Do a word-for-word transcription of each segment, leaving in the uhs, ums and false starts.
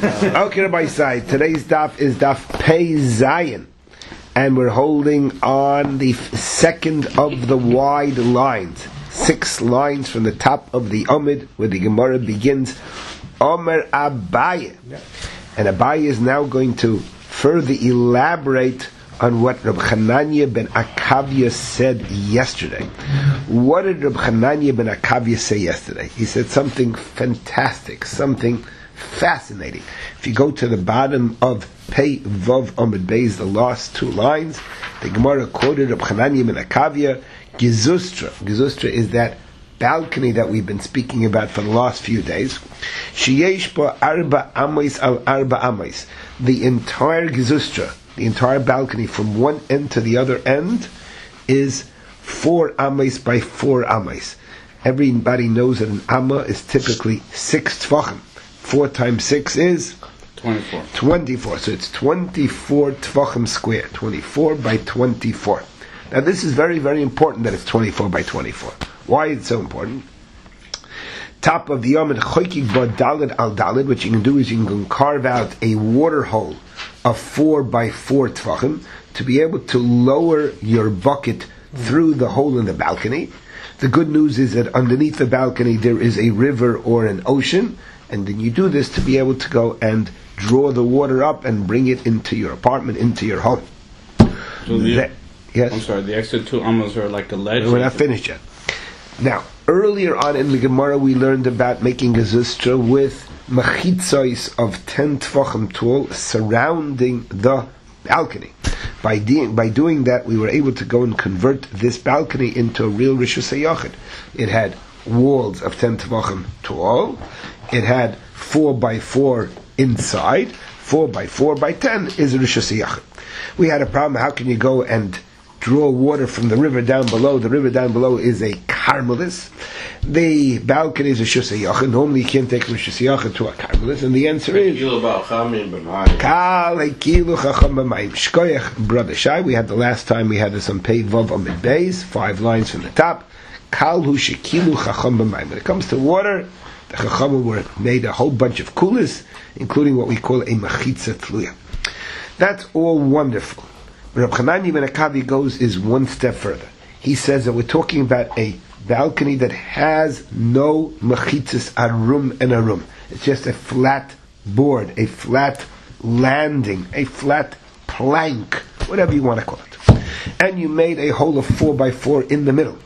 Okay, Rabbi Side. Today's daf is daf Pei Zayin, and we're holding on the second of the wide lines, six lines from the top of the Amid, where the Gemara begins. Omer Abaye, and Abaye is now going to further elaborate on what Reb Chananya ben Akavya said yesterday. What did Reb Chananya ben Akavya say yesterday? He said something fantastic, something fascinating. If you go to the bottom of Pei Vav Amud Beis, the last two lines, the Gemara quoted Reb Chananya ben Akavya, Gizustra. Gizustra is that balcony that we've been speaking about for the last few days. Sheyesh bo arba amois al arba amois. The entire Gizustra, the entire balcony from one end to the other end, is four amois by four amois. Everybody knows that an amma is typically six tvachim. Four times six is twenty-four. Twenty-four. So it's twenty-four tvachim square. Twenty-four by twenty-four. Now this is very, very important that it's twenty-four by twenty-four. Why is it so important? Top of the Yom Choykik Ba Dalid al Dalid, what you can do is you can carve out a water hole of four by four tvachim to be able to lower your bucket through the hole in the balcony. The good news is that underneath the balcony there is a river or an ocean, and then you do this to be able to go and draw the water up and bring it into your apartment, into your home. So the, that, yes? I'm sorry, the extra two ammas are like a ledge? We're not finished yet. Now, earlier on in the Gemara we learned about making a zustra with machitzos of ten tvachim tall surrounding the balcony. By, de- by doing that, we were able to go and convert this balcony into a real Rishus HaYachid. It had walls of ten tvachim tall. It had four by four inside. Four by four by ten is a Rishus HaYachid. We had a problem. How can you go and draw water from the river down below? The river down below is a Carmelis. The balcony is a Rishus HaYachid. Normally you can't take Rishus HaYachid to a Carmelis, and the answer is Kal Hekilu Chacham B'Mayim. Shkoyach Brother Shai. We had the last time we had this on Pei Vav Amud Beis, five lines from the top. Kal Hu Shekilu Chacham B'Mayim. When it comes to water, the Chachamim were made a whole bunch of kulas, including what we call a machitza tluya. That's all wonderful. Reb Chananya ben Akavya goes is one step further. He says that we're talking about a balcony that has no machitzas, a room and a room. It's just a flat board, a flat landing, a flat plank, whatever you want to call it. And you made a hole of four by four in the middle.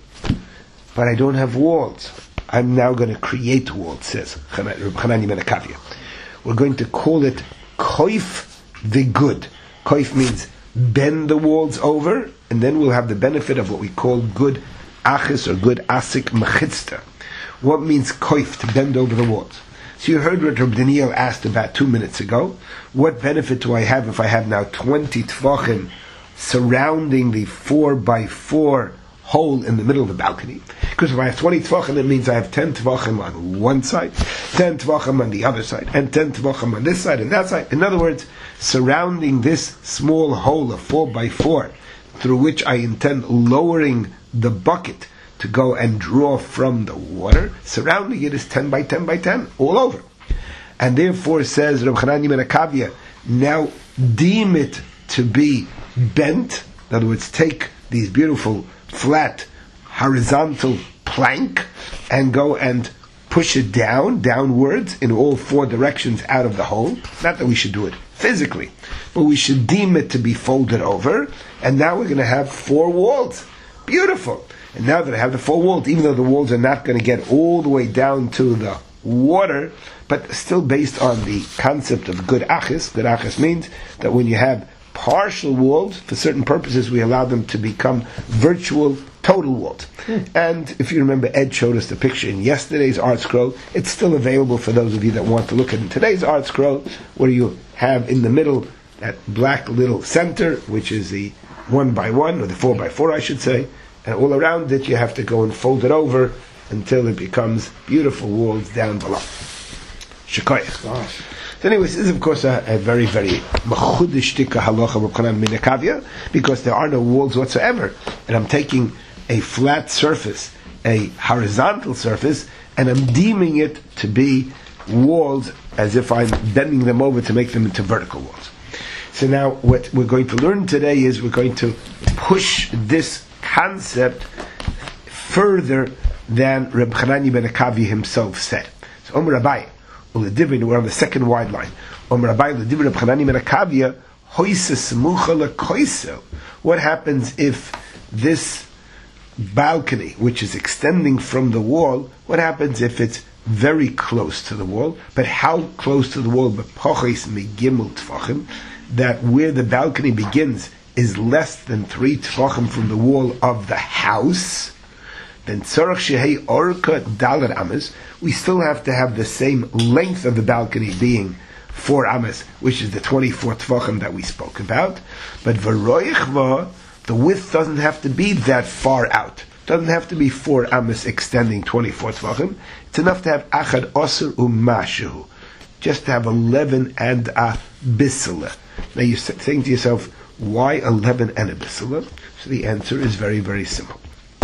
But I don't have walls. I'm now going to create walls, says Reb Chananya ben Akavya. We're going to call it koif the good. Koif means bend the walls over, and then we'll have the benefit of what we call good achis or good asik machitzta. What means koif, to bend over the walls? So you heard what Reb Daniel asked about two minutes ago. What benefit do I have if I have now twenty tvachim surrounding the four by four hole in the middle of the balcony? Because if I have twenty tvachim, it means I have ten tvachim on one side, ten tvachim on the other side, and ten tvachim on this side and that side. In other words, surrounding this small hole of four by four, through which I intend lowering the bucket to go and draw from the water, surrounding it is ten by ten by ten, all over. And therefore, says Reb Chananya ben Akavya, now deem it to be bent. In other words, take these beautiful, flat, horizontal plank and go and push it down, downwards, in all four directions out of the hole. Not that we should do it physically, but we should deem it to be folded over, and now we're going to have four walls. Beautiful. And now that I have the four walls, even though the walls are not going to get all the way down to the water, but still based on the concept of good achis. Good achis means that when you have partial walls, for certain purposes we allow them to become virtual total walls. Mm. And if you remember, Ed showed us the picture in yesterday's art scroll. It's still available for those of you that want to look at it in today's art scroll, where you have in the middle that black little center, which is the one by one, or the four by four I should say, and all around it you have to go and fold it over until it becomes beautiful walls down below. Shikoyach. So anyways, this is of course a, a very, very machudish tika halacha Reb Chananya ben Akavya, because there are no walls whatsoever, and I'm taking a flat surface, a horizontal surface, and I'm deeming it to be walls as if I'm bending them over to make them into vertical walls. So now what we're going to learn today is we're going to push this concept further than Reb Chananya ben Akavya himself said. So Omer Abaye, we're on the second wide line. Omer Abaye, l'divrei Reb Chananya ben Akavya, hoise smucha lekoisel. What happens if this balcony, which is extending from the wall, what happens if it's very close to the wall? But how close to the wall? B'pochis megimel tfachim, that where the balcony begins is less than three tfachim from the wall of the house. Then tzarach shehei orka dalar ames. We still have to have the same length of the balcony being four ames, which is the twenty-four tfachim that we spoke about. But v'roichva, the width doesn't have to be that far out. Doesn't have to be four ames extending twenty-four tfachim. It's enough to have achad osir u'mashu, just to have eleven and a bisela. Now you're saying to yourself, why eleven and a bisela? So the answer is very, very simple.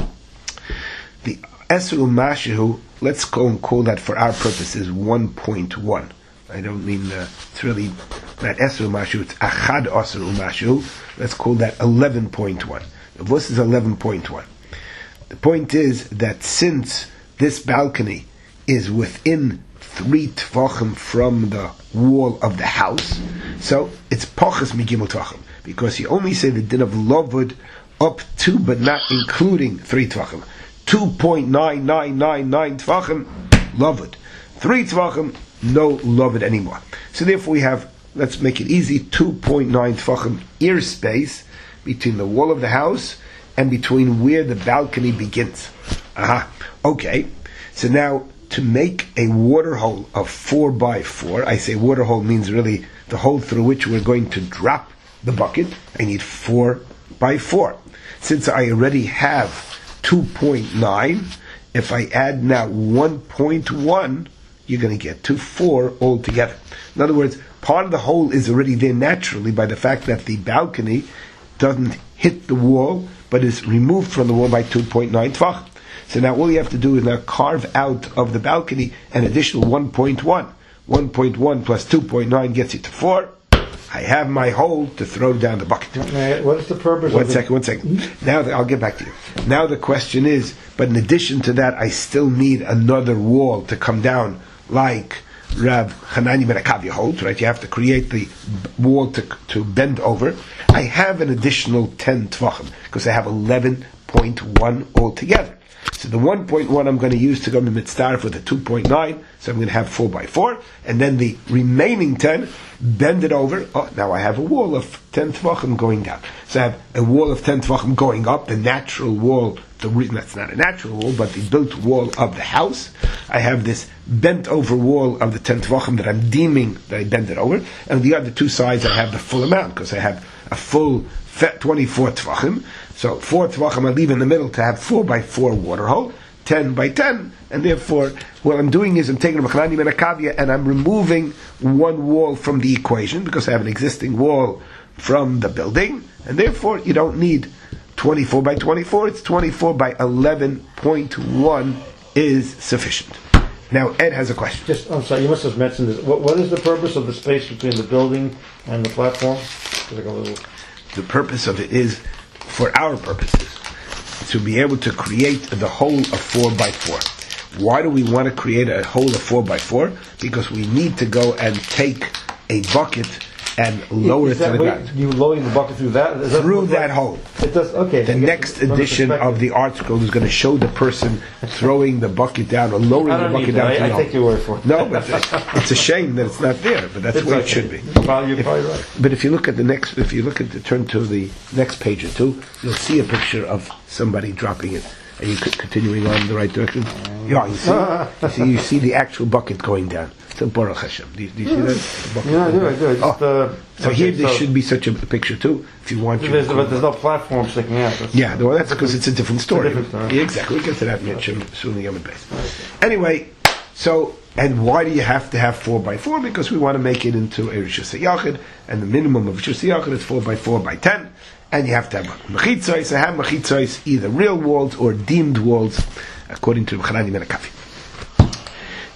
The esr u'mashu, let's go and call that for our purposes one point one. I don't mean uh, it's really not esr u'mashu, it's achad osir u'mashu. Let's call that eleven point one. This is eleven point one. The point is that since this balcony is within three tfachim from the wall of the house, so it's pachas migimel tfachim, because you only say the din of lavud up to, but not including three tfachim. two point nine nine nine nine tfachim, lavud. Three tfachim, no lavud anymore. So therefore we have, let's make it easy, two point nine tfachim ear space between the wall of the house and between where the balcony begins. Aha. Okay. So now, to make a water hole of four by four, I say water hole means really the hole through which we're going to drop the bucket, I need four by four. Since I already have two point nine, if I add now one point one, you're going to get to four altogether. In other words, part of the hole is already there naturally by the fact that the balcony doesn't hit the wall, but is removed from the wall by two point nine tvach. So now all you have to do is now carve out of the balcony an additional one point one. one point one plus two point nine gets you to four. I have my hole to throw down the bucket. Uh, what is the purpose one of second, one second. Now the, I'll get back to you. Now the question is, but in addition to that, I still need another wall to come down like Rav Chananya ben Akavya holds, right? You have to create the wall to, to bend over. I have an additional ten tvachim, because I have eleven point one altogether. So the one point one I'm going to use to go to mitzvah for the two point nine, so I'm going to have four by four, and then the remaining ten, bend it over. Oh, now I have a wall of ten tvachim going down. So I have a wall of ten tvachim going up, the natural wall, the reason that's not a natural wall, but the built wall of the house. I have this bent over wall of the ten tvachim that I'm deeming that I bend it over, and on the other two sides I have the full amount, because I have a full twenty-four tvachim. So four tvachim I leave in the middle to have four by four water hole, ten by ten, and therefore what I'm doing is I'm taking Reb Chananya ben Akavya and I'm removing one wall from the equation, because I have an existing wall from the building, and therefore you don't need twenty-four by twenty-four, it's twenty-four by eleven point one is sufficient. Now Ed has a question. Just, I'm sorry, you must have mentioned this. What, what is the purpose of the space between the building and the platform? Like a little... The purpose of it is, for our purposes, to be able to create the hole of four by four. Why do we want to create a hole of four by four? Because we need to go and take a bucket and lower Is it to the way, ground. You lowering the bucket through that? Is Through that, that hole. It does. Okay. The next edition of the article is going to show the person throwing the bucket down or lowering I the don't bucket need down. that. to I, the I take hole. your word for it. No, but it's a shame that it's not there. But that's It's where okay. it should be. Well, you're If- probably right. But if you look at the next, if you look at the turn to the next page or two, you'll see a picture of somebody dropping it. Are you c- continuing on in the right direction? Yeah, you see, you see, you see the actual bucket going down. So Baruch Hashem. Do you, do you see that? The bucket Yeah, I going do. I down? do. I just, Oh. uh, So okay, here there so should be such a picture too, if you want. you There's, can but call there's it. no platform sticking out. That's, Yeah, well, that's because it's a different story. It's a different story. Yeah, exactly. We'll get to that Mitchum soon the other base. Anyway, so, and why do you have to have four by four? Because we want to make it into a Rishus HaYachid, and the minimum of Rishus HaYachid is four by four by ten, and you have to have mechitzos. I have mechitzos, either real walls or deemed walls, according to Reb Chananya ben Akavya.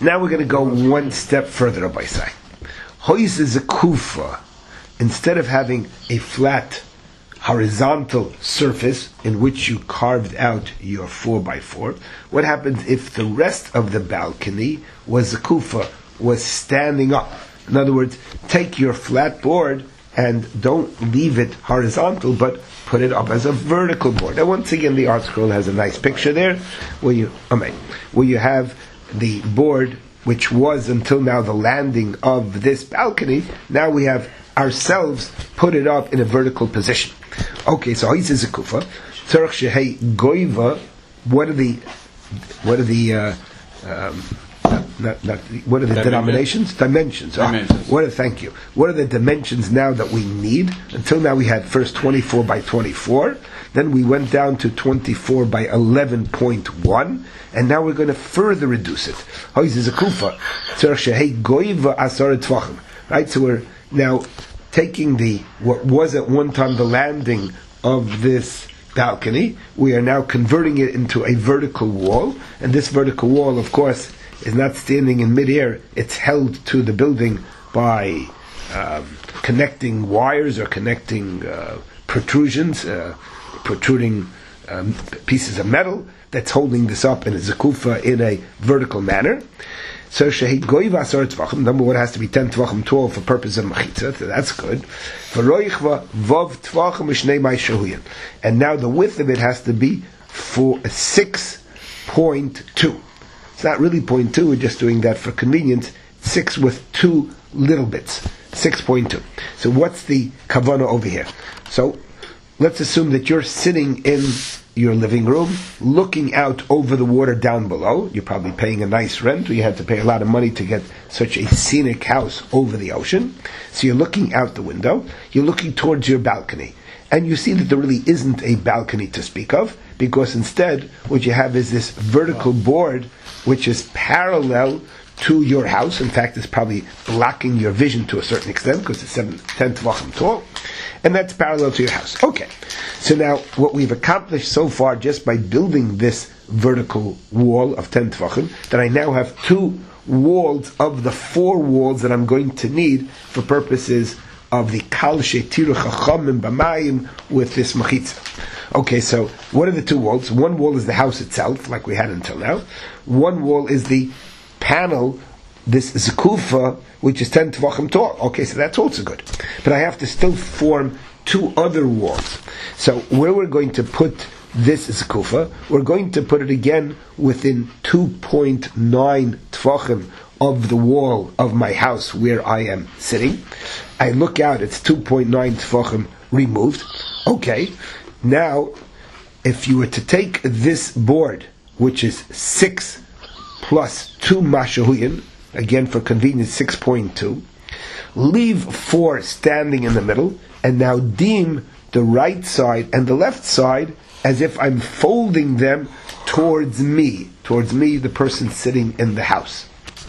Now we're going to go one step further, Rabbi Sai. Hois is a kufa. Instead of having a flat horizontal surface in which you carved out your four by four, what happens if the rest of the balcony was a kufa, was standing up? In other words, take your flat board and don't leave it horizontal, but put it up as a vertical board. And once again, the art scroll has a nice picture there, where you, amen, where you have the board, which was until now the landing of this balcony. Now we have ourselves put it up in a vertical position. Okay, so he says a kufa. Tzarech shehei goiva. What are the what are the uh, um, not, not, what are the denominations? Dimensions. Dimensions. Ah, what are, thank you. What are the dimensions now that we need? Until now we had first twenty-four by twenty-four. Then we went down to twenty-four by eleven point one, and now we're going to further reduce it. How is a kufa? Tzarech shehei goiva asar tvachim. Right. So we're now taking the what was at one time the landing of this balcony. We are now converting it into a vertical wall, and this vertical wall, of course, is not standing in midair. It's held to the building by um, connecting wires or connecting uh, protrusions, uh, protruding um, pieces of metal that's holding this up in a zakufa in a vertical manner. So shehid goiva asar tvachim. Number one has to be ten tvachim tall for purpose of machitza. So that's good. For roichva vav tvachim mishnei mai shahuyan. And now the width of it has to be for six point two. It's not really point two. We're just doing that for convenience. Six with two little bits. Six point two. So what's the kavana over here? So let's assume that you're sitting in your living room, looking out over the water down below. You're probably paying a nice rent, or you had to pay a lot of money to get such a scenic house over the ocean. So you're looking out the window, you're looking towards your balcony, and you see that there really isn't a balcony to speak of, because instead what you have is this vertical board which is parallel to your house. In fact, it's probably blocking your vision to a certain extent, because it's seven, ten tvachim tall, and that's parallel to your house. Okay, so now what we've accomplished so far just by building this vertical wall of ten tvachim, that I now have two walls of the four walls that I'm going to need for purposes of the kal shetiru chachamim b'mayim with this machitza. Okay, so what are the two walls? One wall is the house itself, like we had until now. One wall is the panel, this zakufa, which is ten tvachim tall. Okay, so that's also good. But I have to still form two other walls. So where we're going to put this zakufa, we're going to put it again within two point nine tvachim of the wall of my house where I am sitting. I look out, it's two point nine tvachim removed. Okay, now if you were to take this board, which is six plus two mashahuyin, again for convenience six point two, leave four standing in the middle, and now deem the right side and the left side as if I'm folding them towards me, towards me, the person sitting in the house.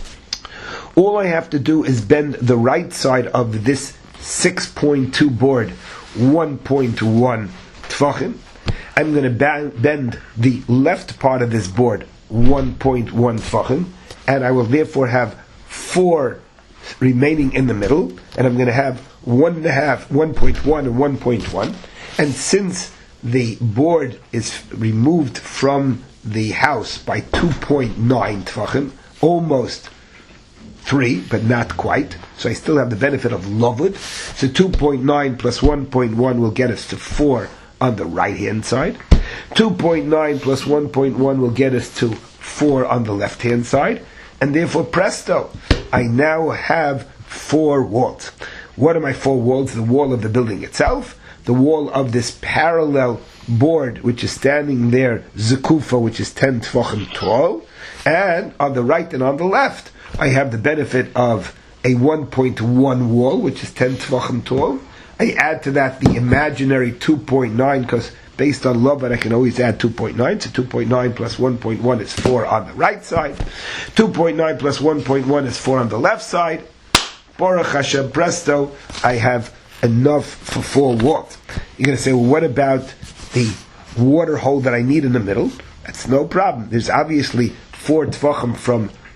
All I have to do is bend the right side of this six point two board one point one tvachim. I'm going to bend the left part of this board one point one tvachim, and I will therefore have four remaining in the middle, and I'm going to have one and a half, one point one and one point one. And since the board is removed from the house by two point nine tvachim, almost three, but not quite, so I still have the benefit of lovud. So two point nine plus one point one will get us to four on the right hand side. two point nine plus one point one will get us to four on the left hand side, and therefore presto, I now have four walls. What are my four walls? The wall of the building itself, the wall of this parallel board which is standing there, zakufa, which is ten tvachim tall, and on the right and on the left I have the benefit of a one point one wall which is ten tvachim tall. I add to that the imaginary two point nine, because based on love, I can always add two point nine. So two point nine plus one point one is four on the right side. two point nine plus one point one is four on the left side. Baruch Hashem, presto, I have enough for four walls. You're going to say, well, what about the water hole that I need in the middle? That's no problem. There's obviously four tvachim from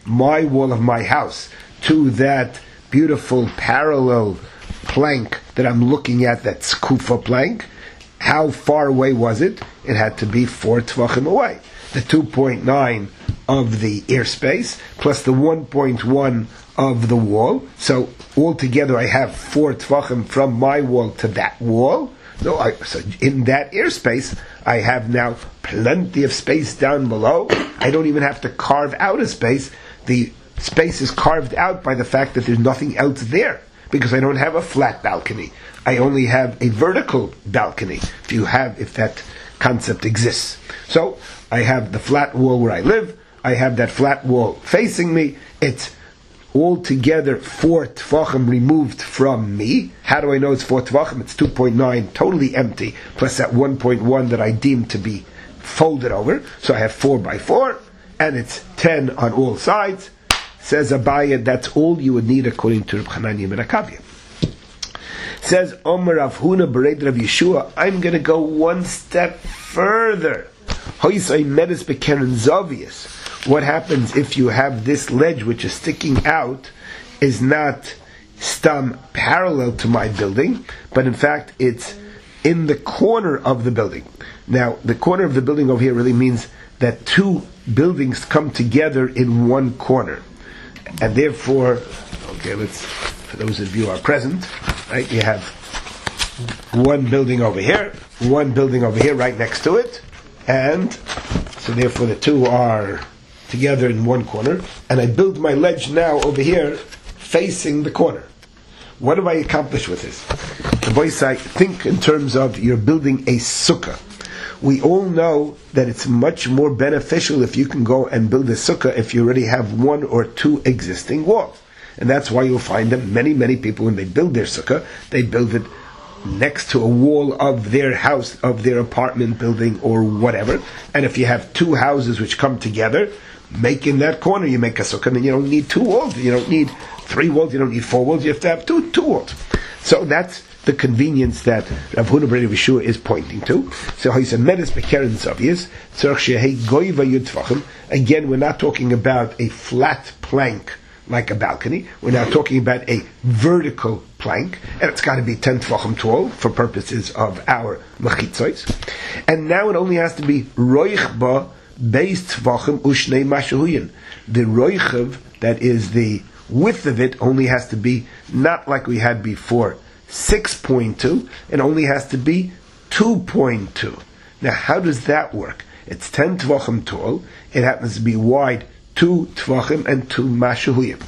my wall of my house to that beautiful parallel plank that I'm looking at, that skufa plank, how far away was it? It had to be four tvachim away. The two point nine of the airspace plus the one point one of the wall. So altogether I have four tvachim from my wall to that wall. So, I, so in that airspace, I have now plenty of space down below. I don't even have to carve out a space. The space is carved out by the fact that there's nothing else there, because I don't have a flat balcony. I only have a vertical balcony, if you have, if that concept exists. So I have the flat wall where I live. I have that flat wall facing me. It's altogether four tvachim removed from me. How do I know it's four tvachim? It's two point nine, totally empty, plus that one point one that I deem to be folded over. So I have four by four, and it's ten on all sides. Says Abaye, that's all you would need according to Reb Chananya ben Akavia. Says Omer Rav Huna Bered Rav Yeshua, I'm going to go one step further. Hoysay Medes Bekeren Zavius. What happens if you have this ledge which is sticking out is not stam parallel to my building, but in fact it's in the corner of the building. Now, the corner of the building over here really means that two buildings come together in one corner. And therefore, okay, let's, for those of you who are present, right, you have one building over here, one building over here right next to it, and so therefore the two are together in one corner, and I build my ledge now over here facing the corner. What have I accomplished with this? The boys say, think in terms of you're building a sukkah. We all know that it's much more beneficial if you can go and build a sukkah if you already have one or two existing walls. And that's why you'll find that many, many people, when they build their sukkah, they build it next to a wall of their house, of their apartment building or whatever. And if you have two houses which come together, make in that corner, you make a sukkah, and you don't need two walls, you don't need three walls, you don't need four walls, you have to have two, two walls. So that's the convenience that Rav Huna ben Yeshua is pointing to. So he said, Medes Bekeren Zavius, Tzarech Shehei Goiva Yud Tvachim. Again, we're not talking about a flat plank like a balcony. We're now talking about a vertical plank, and it's got to be ten Tvachim tall for purposes of our Mechitzos. And now it only has to be Roich Ba Beis Tvachim Ushnei Mashahuyin. The Roichav, that is the width of it, only has to be not like we had before, six point two, it only has to be two point two. Now, how does that work? It's ten tvachim tall, it happens to be wide two tvachim and two mashahuyim.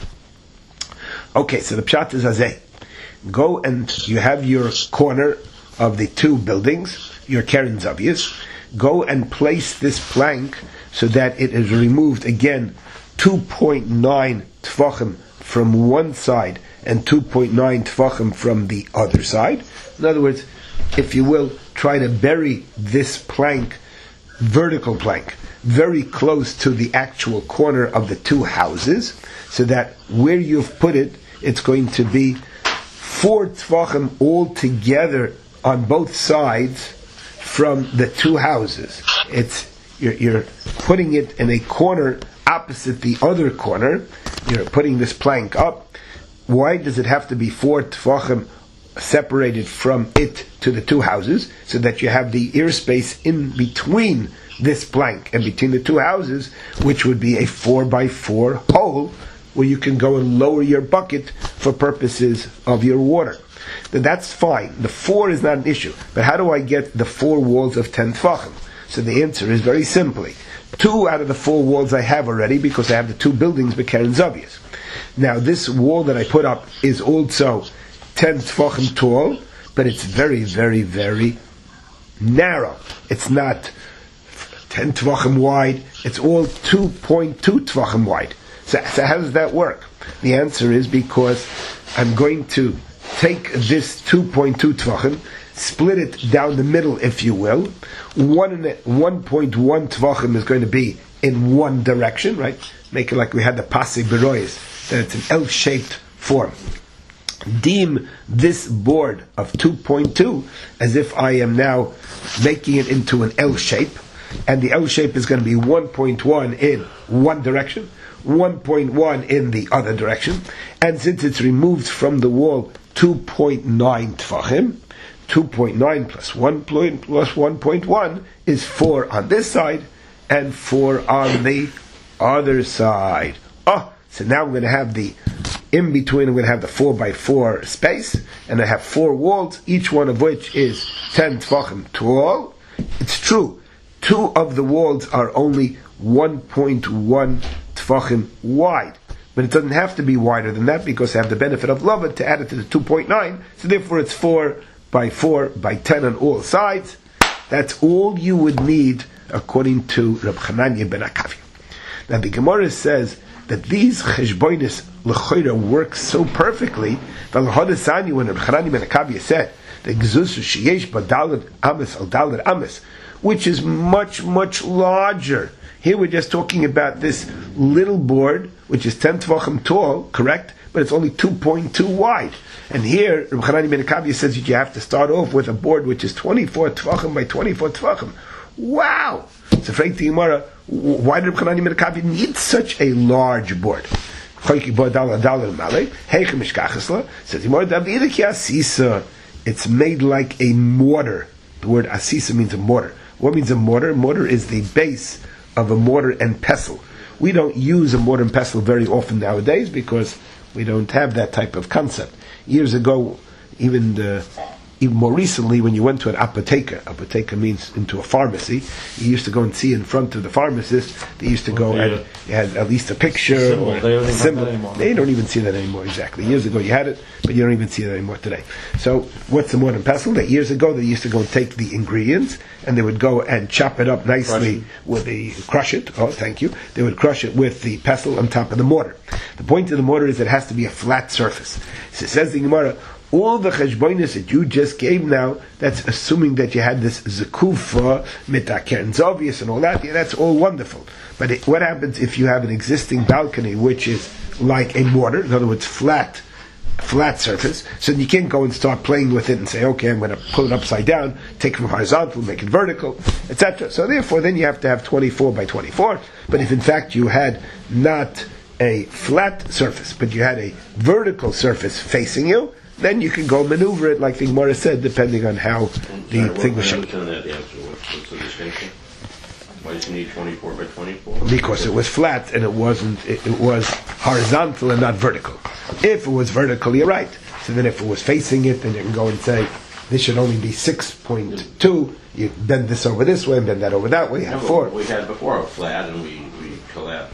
Okay, so the pshat is azeh. Go and you have your corner of the two buildings, your Keren Zavius. Go and place this plank so that it is removed again two point nine tvachim from one side and two point nine tvachim from the other side. In other words, if you will, try to bury this plank, vertical plank, very close to the actual corner of the two houses, so that where you've put it, it's going to be four tvachim all together on both sides from the two houses. It's you're, you're putting it in a corner opposite the other corner. You're putting this plank up. Why does it have to be four tvachim separated from it to the two houses, so that you have the airspace in between this plank and between the two houses, which would be a four by four hole where you can go and lower your bucket for purposes of your water. Then that's fine. The four is not an issue. But how do I get the four walls of ten tvachim? So the answer is very simply. Two out of the four walls I have already, because I have the two buildings Bekeren Zavius. Now this wall that I put up is also ten tvachim tall, but it's very, very, very narrow. It's not ten tvachim wide. It's all two point two tvachim wide. So, so how does that work? The answer is because I'm going to take this two point two tvachim, split it down the middle, if you will. One one point one tvachim is going to be in one direction, right? Make it like we had the pasig beroyes, that it's an L-shaped form. Deem this board of two point two as if I am now making it into an L shape. and the L shape is going to be one point one in one direction, one point one in the other direction, and since it's removed from the wall two point nine tfachim, two point nine plus one plus one point one is four on this side and four on the other side. Oh, so now I'm going to have the in between. I'm going to have the four by four space, and I have four walls, each one of which is ten tefachim tall. It's true, two of the walls are only one point one tefachim wide, but it doesn't have to be wider than that because I have the benefit of Lavan to add it to the two point nine. So therefore, it's four by four by ten on all sides. That's all you would need according to Reb Chananya ben Akavia. Now the Gemara says that these cheshbonis l'choira work so perfectly. When Reb Chananya ben Akavia said the gzuz sheyesh badalad amis al dalad amis, which is much much larger. Here we're just talking about this little board, which is ten tvachim tall, correct? But it's only two point two wide. And here, Reb Chananya ben Akavia says that you have to start off with a board which is twenty-four tvachim by twenty-four tvachim. Wow! So, Frank the Gemara, why did Reb Chananya ben Akavia need such a large board? Says the it's made like a mortar. The word asisa means a mortar. What means a mortar? Mortar is the base of a mortar and pestle. We don't use a mortar and pestle very often nowadays because we don't have that type of concept. Years ago, even the, even more recently, when you went to an apotheker, apotheker means into a pharmacy, you used to go and see in front of the pharmacist, they used to go and you had at least a picture symbol. or they a symbol. They don't even see that anymore, exactly. Years ago you had it, but you don't even see that anymore today. So, what's the mortar and pestle? That years ago they used to go and take the ingredients and they would go and chop it up nicely with the, crush it, oh thank you, they would crush it with the pestle on top of the mortar. The point of the mortar is that it has to be a flat surface. So it says the Gemara, all the cheshbonis that you just gave now, that's assuming that you had this zekufa, mitakern zovius and all that, yeah, that's all wonderful. But it, what happens if you have an existing balcony which is like a mortar, in other words, flat, flat surface, so you can't go and start playing with it and say, okay, I'm going to pull it upside down, take it from horizontal, make it vertical, et cetera. So therefore, then you have to have twenty-four by twenty-four. But if in fact you had not a flat surface, but you had a vertical surface facing you, then you can go maneuver it, like the Gemara said, depending on how the Sorry, thing was I shaped. understand that answer. What's, what's the distinction? Why did you need twenty-four by twenty-four? Because it was flat and it wasn't, it, it was horizontal and not vertical. If it was vertical, you're right. So then if it was facing it, then you can go and say, this should only be six point two, you bend this over this way and bend that over that way, you have No, four. We had before a flat and we, we collapsed.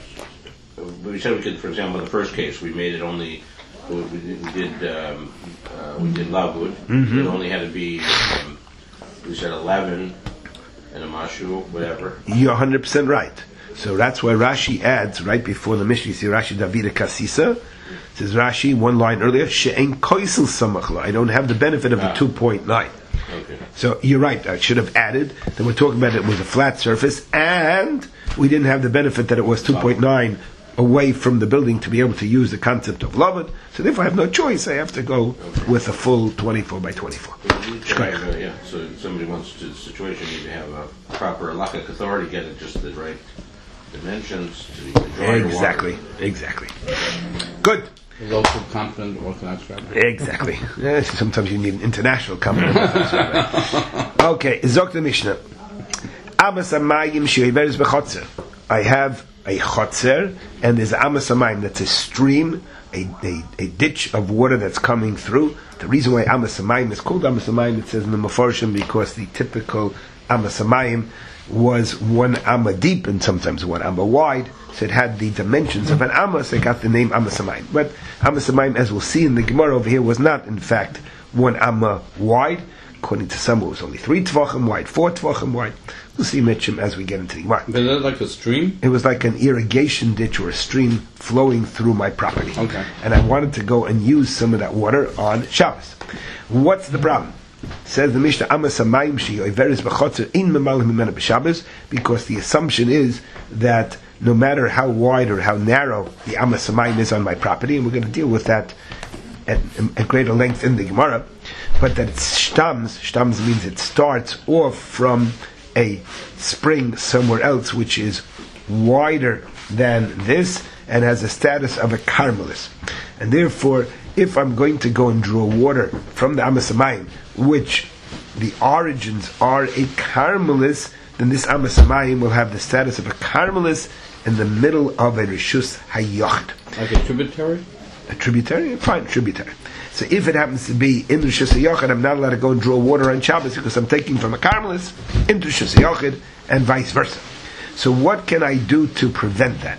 We said we could, for example, in the first case, we made it only, we, we did, we did, um, uh, we did lavud. Mm-hmm. It only had to be, um, we said eleven and a mashu, whatever. You're one hundred percent right. So that's why Rashi adds, right before the Mishnah, you see Rashi Davida Kasisa, says Rashi, one line earlier, She'en koisel samachla. I don't have the benefit of the Ah. two point nine. Okay. So you're right, I should have added that we're talking about it was a flat surface, and we didn't have the benefit that it was two point nine away from the building to be able to use the concept of Lavan. So therefore I have no choice, I have to go with a full twenty-four by twenty-four. Uh, yeah, so if somebody wants to the situation, you need to have a proper halachic authority, get it just the right dimensions to draw your Exactly, water. exactly. Good. Local, competent, Orthodox rabbi. Exactly. Eh, sometimes you need an international company. Okay, Zok the Mishnah. Amas Amayim She'iveres B'chotzer. I have a chotzer, and there's Amas Amayim, that's a stream, a, a, a ditch of water that's coming through. The reason why Amas Amayim is called Amas Amayim, it says in the Mefarshim, because the typical Amas Amayim was one amma deep and sometimes one amma wide, so it had the dimensions of an amma, so it got the name Amas Amayim. But Amas Amayim, as we'll see in the Gemara over here, was not in fact one amma wide. According to some, it was only three tvachim wide, four tvachim wide. We'll see Mitchum as we get into the Gemara. But is that like a stream? It was like an irrigation ditch or a stream flowing through my property. Okay. And I wanted to go and use some of that water on Shabbos. What's the problem? Says the Mishnah, Amas Hamayim she'overes b'chotzer in memaleh mimena b'Shabbos, because the assumption is that no matter how wide or how narrow the Amas Hamayim is on my property, and we're going to deal with that at, at greater length in the Gemara, but that it stams, stams means it starts off from a spring somewhere else which is wider than this and has a status of a karmelis. And therefore, if I'm going to go and draw water from the Amas Hamayim, which the origins are a karmelis, then this Amas Hamayim will have the status of a karmelis in the middle of a Rishus Hayachid. Like a tributary? A tributary? Fine, tributary. So if it happens to be in Rishus Hayachid, I'm not allowed to go and draw water on Shabbos because I'm taking from a karmelis into Rishus Hayachid and vice versa. So what can I do to prevent that?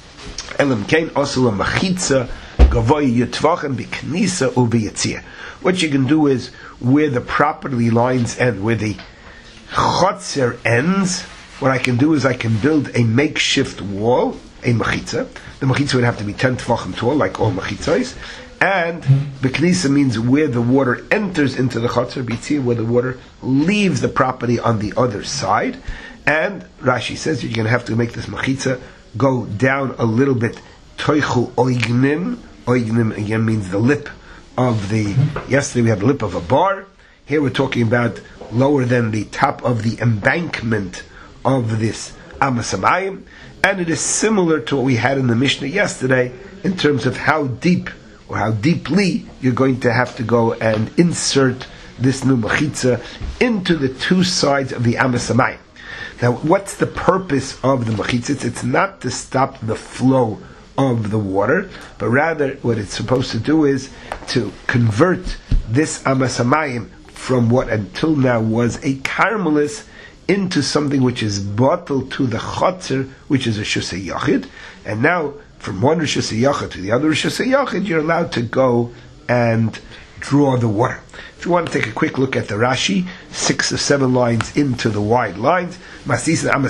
Elam kain osula machitza gavoy yitvachem b'knisa u'v'yitzia. What you can do is where the property lines end, where the chotzer ends, what I can do is I can build a makeshift wall, a machitza. The machitza would have to be ten tvachim tall, like all machitzos. And b'knisa means where the water enters into the chotzer, b'yitzia, where the water leaves the property on the other side. And Rashi says you're going to have to make this machitza go down a little bit. Toichu oignim. Oignim again means the lip of the. Yesterday we had the lip of a bar. Here we're talking about lower than the top of the embankment of this Amas Hamayim, and it is similar to what we had in the Mishnah yesterday in terms of how deep or how deeply you're going to have to go and insert this new machitza into the two sides of the Amas Hamayim. Now, what's the purpose of the machitzah? It's not to stop the flow of the water, but rather what it's supposed to do is to convert this Amas Hamayim from what until now was a karmelis into something which is bottled to the chotzer, which is a Rishus Hayachid. And now, from one Rishus Hayachid to the other Rishus Hayachid, you're allowed to go and draw the water. If you want to take a quick look at the Rashi, six or seven lines into the wide lines, even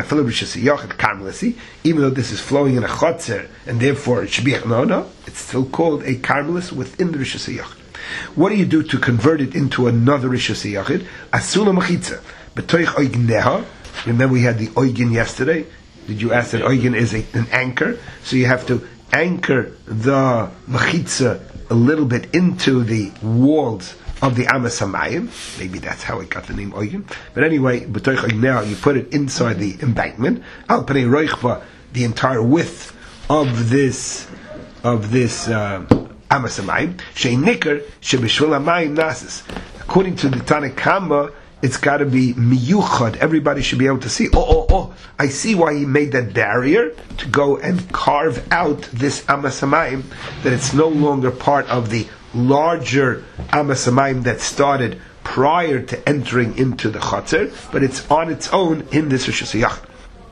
though this is flowing in a chotzer, and therefore it should be, no, no, it's still called a karmelis within the Rishus Hayachid. What do you do to convert it into another Rishus Hayachid? Asula machitza. B'toich oigneha. Remember we had the oigin yesterday? Did you ask that oigin is a, an anchor? So you have to anchor the machitza a little bit into the walls of the Amas Hamayim. Maybe that's how it got the name oigin. But anyway, b'toich oigneha, you put it inside the embankment. Al panei roichva, the entire width of this of this uh, Amas Hamayim. Shei nikar shebishvil hamayim nasis. According to the Tanna Kama, it's got to be miyuchad. Everybody should be able to see. Oh, oh, oh! I see why he made that barrier to go and carve out this Amas Hamayim. That it's no longer part of the larger Amas Hamayim that started prior to entering into the chotzer, but it's on its own in this Rishus Hayachid.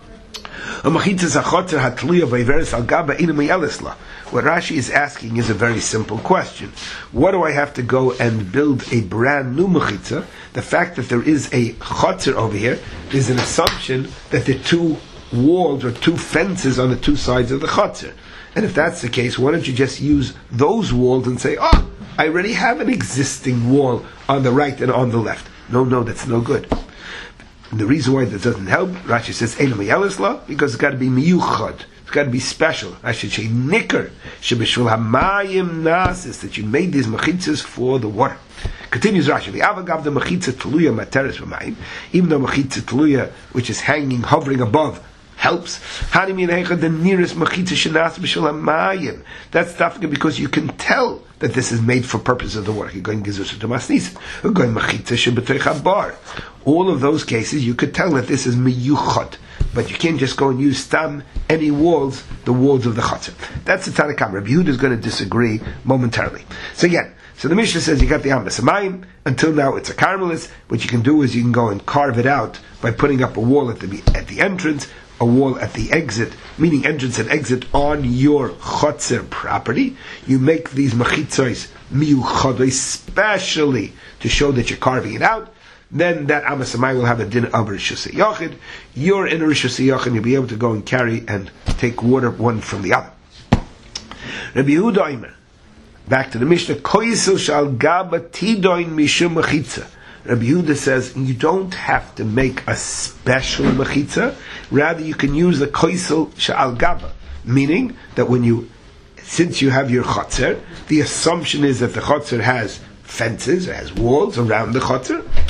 What Rashi is asking is a very simple question. What do I have to go and build a brand new mechitza? The fact that there is a chotzer over here is an assumption that the two walls or two fences on the two sides of the chotzer. And if that's the case, why don't you just use those walls and say, oh, I already have an existing wall on the right and on the left. No, no, that's no good. And the reason why that doesn't help, Rashi says, because it's got to be miyuchad. It's got to be special. I should say nikar shebishvil hamayim nasis, that you made these mechitzas for the water. Continues Rashi, the avagav the mechitza teluya materes v'mayim, even though mechitza teluya, which is hanging, hovering above, helps. The nearest mechitza shenas b'shvil hamayim. That's dafka because you can tell that this is made for purpose of the water. You're going gizur to masnis. You're going mechitza shebetoich habar. All of those cases, you could tell that this is miyuchad. But you can't just go and use stam any walls, the walls of the chotzer. That's the Tanna Kama. Rabbi Yehuda is going to disagree momentarily. So again, so the Mishnah says you got the Amas Hamayim. Until now, it's a karmelis. What you can do is you can go and carve it out by putting up a wall at the at the entrance, a wall at the exit, meaning entrance and exit on your chotzer property. You make these machitzos miyuchadoi specially to show that you're carving it out. Then that Amas Hamayim will have a din of Rishus Hayachid. You're in a Rishus Hayachid, you'll be able to go and carry and take water one from the other. Rabbi Yehuda Omer, back to the Mishnah, Koyisel shal gaba tidoin mishum mechitza. Rabbi Yehuda says you don't have to make a special mechitza, rather you can use the Koyisel shal gaba, meaning that when you, since you have your chotzer, the assumption is that the chotzer has fences, it has walls around the chotzer,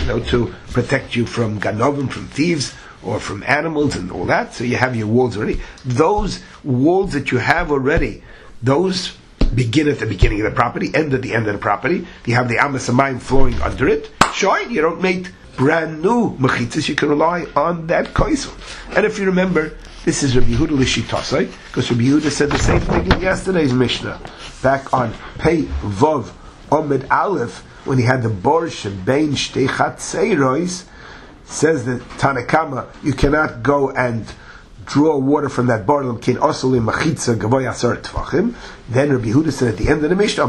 know, to protect you from ganovim, from thieves, or from animals and all that. So you have your walls already. Those walls that you have already, those begin at the beginning of the property, end at the end of the property. You have the amas hamayim flowing under it. Sure, you don't make brand new mechitzas, you can rely on that koisel. And if you remember, this is Rabbi Yehuda L'Shitosai, because Rabbi Yehuda said the same thing in yesterday's Mishnah, back on Pei Vav Omid Aleph, when he had the Bor Shebein Shtei Chatzeiros, says that Tanakama, you cannot go and draw water from that bar. Then Rabbi Yehuda said at the end of the Mishnah,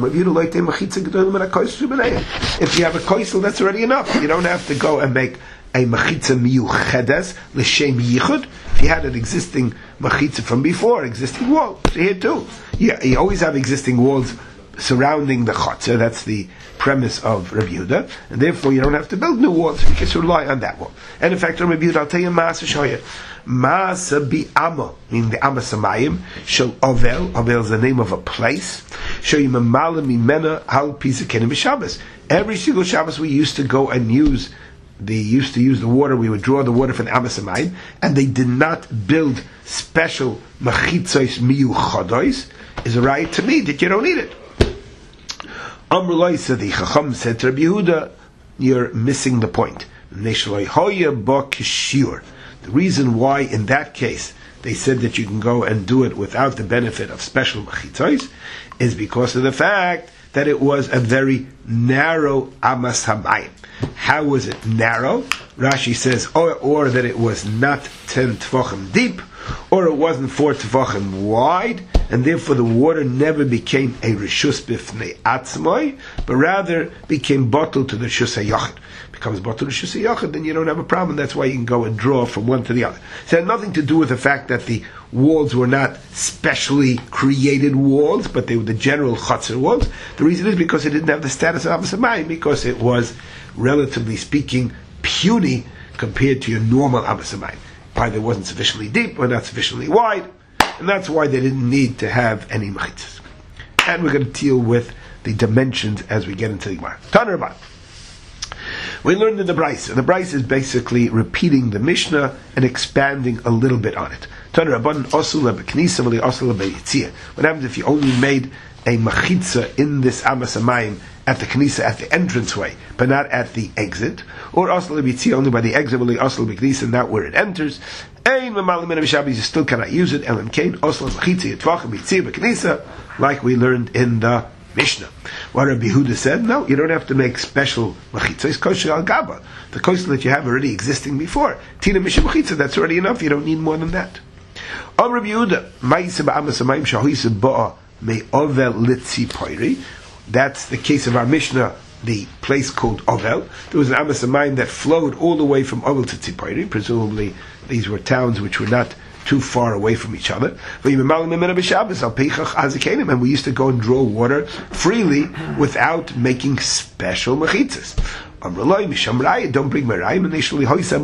if you have a koisel, that's already enough. You don't have to go and make a machitza miyuchedes l'shem yichud. If you had an existing machitza from before, existing wall, so here too, you, you always have existing walls surrounding the chotzer. That's the premise of Rabbi Yehuda, and therefore you don't have to build new walls. You can rely on that wall. And in fact, Rabbi Yehuda, I'll tell you Maasa Shoya. Maasa bi'ama, meaning the Amas Hamayim, shel Ovel. Ovel is the name of a place. Shoyim Mamala Mimena Hal Pisa Kenim Shabbos. Every single Shabbos we used to go and use the used to use the water. We would draw the water from the Amas Hamayim, and they did not build special machitzos miyuchados. Is a right to me that you don't need it. Amrullah said, the Chacham said to Rabbi Yehuda, you're missing the point. The reason why in that case they said that you can go and do it without the benefit of special machitzos is because of the fact that it was a very narrow amas hamayim. How was it narrow? Rashi says, or, or that it was not ten tefachim deep, or it wasn't four tefachim wide, and therefore the water never became a rishus b'fnei atzmai, but rather became bottled to the rishus hayachid. Becomes bottled to rishus hayachid, then you don't have a problem. That's why you can go and draw from one to the other. So it had nothing to do with the fact that the walls were not specially created walls, but they were the general chutzner walls. The reason is because it didn't have the status of Amas Hamayim, because it was, relatively speaking, puny compared to your normal Amas Hamayim. Either wasn't sufficiently deep or not sufficiently wide, and that's why they didn't need to have any mechitzas. And we're going to deal with the dimensions as we get into the Gemara. Taner Rabban. We learned in the Brisa. The Brisa is basically repeating the Mishnah and expanding a little bit on it. Taner Rabban osula b'knisa v'li osula b'yitzia. What happens if you only made a machitza in this Amas Hamayim at the Knisa, at the entranceway, but not at the exit, or osula b'yitzia only by the exit, v'li osula b'knisa, not where it enters? Ein mamalim min Shabbos, you still cannot use it. Elam kain osula b'chitza yitvachim b'yitzia b'knisa, like we learned in the Mishnah. What Rabbi Yehuda said, no, you don't have to make special machitzos. Kosher al gaba, the kosher that you have already existing before. Tina mishim machitza, that's already enough. You don't need more than that. Am Rabbi Yehuda, ma'isa ba'amas hamayim shahoisa ba'a me'ovel litzi poiri. That's the case of our Mishnah, the place called Ovel. There was an Amas Hamayim that flowed all the way from Ovel to Tzipori. Presumably, these were towns which were not too far away from each other. And we used to go and draw water freely without making special mechitzas. Don't bring merayim initially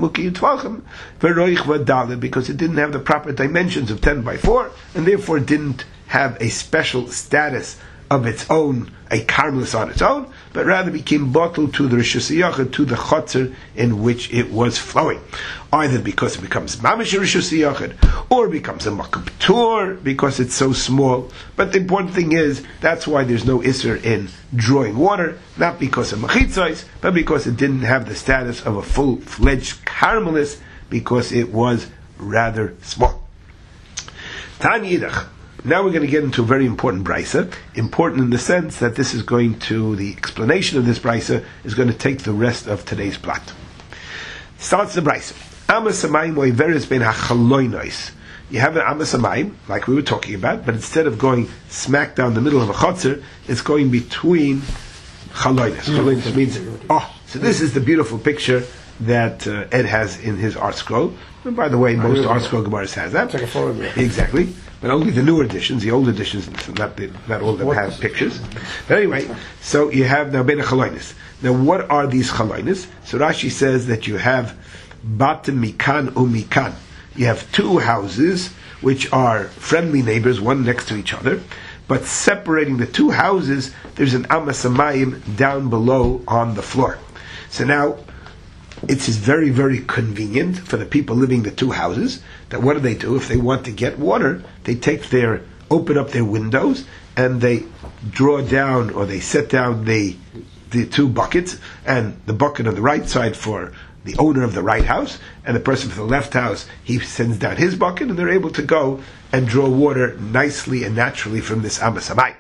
because it didn't have the proper dimensions of ten by four, and therefore it didn't have a special status of its own, a karmelis on its own, but rather became bottled to the rishus hayachid, to the chotzer in which it was flowing. Either because it becomes mamish rishus hayachid, or becomes a makam p'tur because it's so small. But the important thing is, that's why there's no isser in drawing water, not because of machitzos, but because it didn't have the status of a full-fledged karmelis, because it was rather small. Tan Yidach. Now we're going to get into a very important brisa. Important in the sense that this is going to, the explanation of this brisa is going to take the rest of today's plot. Starts the brisa. Amas hamayim oiveres ben hachaloinos. You have an amas hamayim, like we were talking about, but instead of going smack down the middle of a chotzer, it's going between chaloinos. Chaloinos means, oh, so this is the beautiful picture that uh, Ed has in his art scroll. And by the way, most art scroll Gemaras has that. It's like a photograph. Exactly. But only the newer editions, the old editions, not the, not all of them have pictures. But anyway, so you have now ben chaloinos. Now what are these chaloinos? So Rashi says that you have batim mikan umikan. You have two houses which are friendly neighbors, one next to each other, but separating the two houses, there's an amas hamayim down below on the floor. So now, it is very, very convenient for the people living in the two houses. That what do they do? If they want to get water, they take their, open up their windows, and they draw down, or they set down the the two buckets, and the bucket on the right side for the owner of the right house, and the person for the left house, he sends down his bucket, and they're able to go and draw water nicely and naturally from this Amas Hamayim.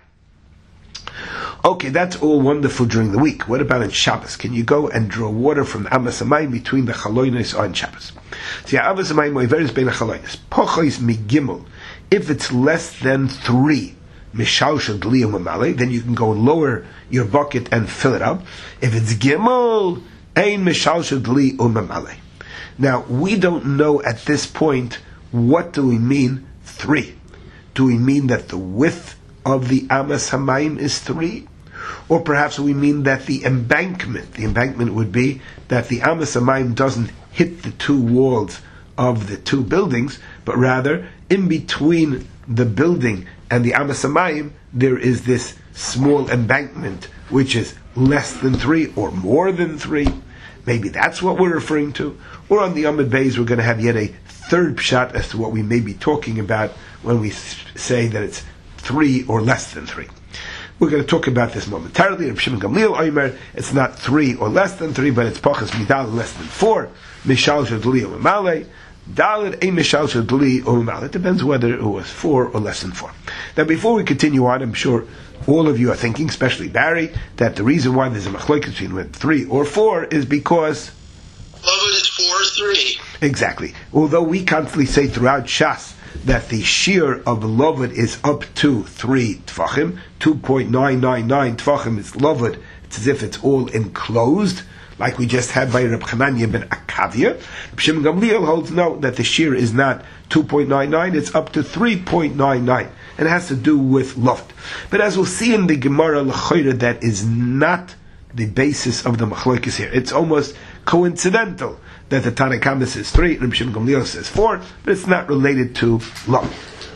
Okay, that's all wonderful during the week. What about on Shabbos? Can you go and draw water from the Amas Hamayim between the Chalonos on Shabbos? So, yeah, Amas Hamayim moiveres bein Chalonos. Pochos migimel. If it's less than three, mishalshel dli umamale, then you can go and lower your bucket and fill it up. If it's gimel, ein mishalshel dli umamale. Now, we don't know at this point, what do we mean three? Do we mean that the width of the Amas Hamayim is three? Or perhaps we mean that the embankment, the embankment would be that the Amas Hamayim doesn't hit the two walls of the two buildings, but rather in between the building and the Amas Hamayim there is this small embankment which is less than three or more than three. Maybe that's what we're referring to. Or on the Amud Beis we're going to have yet a third pshat as to what we may be talking about when we say that it's three or less than three. We're going to talk about this momentarily. Reb Shimon Gamliel Omer, it's not three or less than three, but it's pachas midal less than four. Mishal shadli umale. Dalet ein mishal shadli umale. It depends whether it was four or less than four. Now, before we continue on, I'm sure all of you are thinking, especially Barry, that the reason why there's a machlokes between three or four is because Lovud is four or three. Exactly. Although we constantly say throughout Shas that the shear of Lovud is up to three tfachim, two point nine nine nine tfachim is Lovud. It's as if it's all enclosed, like we just had by Reb Chananya ben Akavia. Reb Shimon Gamliel holds no, that the shear is not two point nine nine, it's up to three point nine nine. And it has to do with Lovud. But as we'll see in the Gemara L'choira, that is not the basis of the machlokes here. It's almost coincidental that the Tanna Kama says three, and Reb Shimon Gamliel says four, but it's not related to Lovud.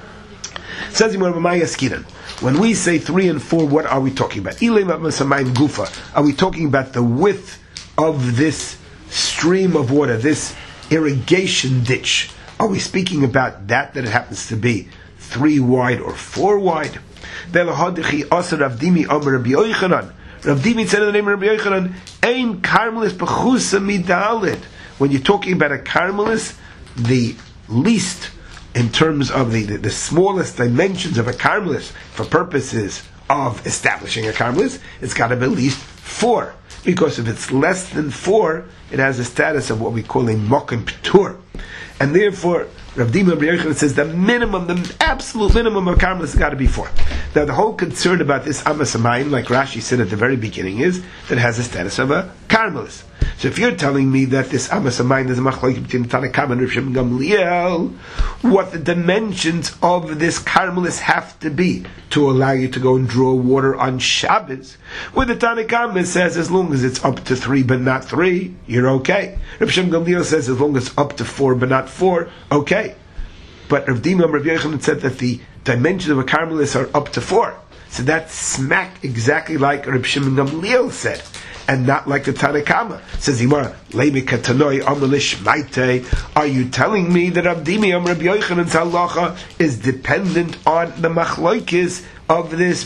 Says Yimar, when we say three and four, what are we talking about? Are we talking about the width of this stream of water, this irrigation ditch? Are we speaking about that, that it happens to be three wide or four wide? Rav Dimi said in the name of Rabbi Yochanan, Ein Carmelis Bechusa Midalid. When you're talking about a Carmelis, the least, in terms of the, the, the smallest dimensions of a Carmelis, for purposes of establishing a Carmelis, it's got to be at least four. Because if it's less than four, it has a status of what we call a Mokim P'tur. And therefore, Rav Dima Rabbi Yochanan says the minimum, the absolute minimum of Carmelis has got to be four. Now, the whole concern about this Amas Hamayim, like Rashi said at the very beginning, is that it has a status of a Carmelis. So if you're telling me that this Amas Hamayim is a machlokes between the Tanna Kama and Reb Shimon Gamliel, what the dimensions of this Carmelis have to be to allow you to go and draw water on Shabbos, where the Tanna Kama says as long as it's up to three but not three, you're okay. Reb Shimon Gamliel says as long as it's up to four but not four, okay. But Rav Dima and Rav Yochanan said that the dimensions of a Carmelis are up to four. So that's smack exactly like Reb Shimon Gamliel said, and not like the Tanna Kama. Says Yimar, Leimi katanoi amalish maite. Are you telling me that Rav Dima and Rav Yochanan's halacha is dependent on the machlokes of this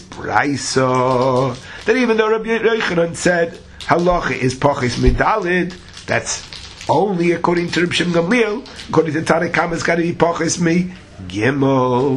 brayso? That even though Rav Yochanan said halacha is pachis midalid, that's only according to Reb Shimon Gamliel. According to Tanna Kama, it's got to be pachis mi gimel.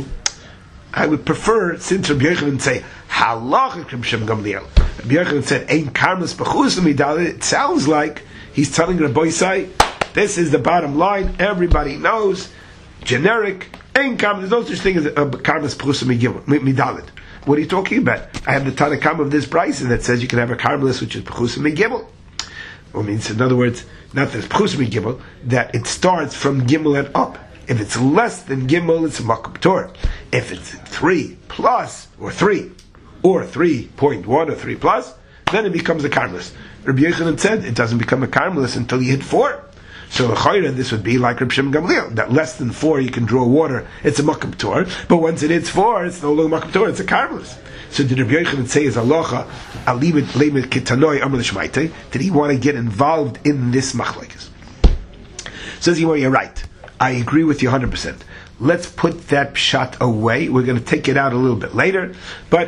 I would prefer, since Reb Yochanan say halacha Reb Shimon Gamliel, Reb Yochanan said ein karmas b'chus midalid. It sounds like he's telling Rabbi Say, this is the bottom line. Everybody knows, generic ein karmas. There's no such thing as a karmas b'chus midalid. What are you talking about? I have the Tanna Kama of this brayso that says you can have a karmelis which is b'chus gimel. Or means, in other words, not that it's b'chus gimel, that it starts from gimel and up. If it's less than gimel, it's a makom p'tur. If it's three plus, or three, or three point one or three plus, then it becomes a karmelis. Rabbi Yochanan said it doesn't become a karmelis until you hit four. So l'chayra, this would be like Reb Shimon Gamliel, that less than four you can draw water, it's a Makam Tor, but once it hits four, it's no longer Makam Tor, it's a Karmelis. So did Rabbi Yochanan say is halacha alimit lemit kitanoi amar l'shmaite? Did he want to get involved in this machlekes? Says he, well, you're right. I agree with you one hundred percent. Let's put that pshat away. We're going to take it out a little bit later. But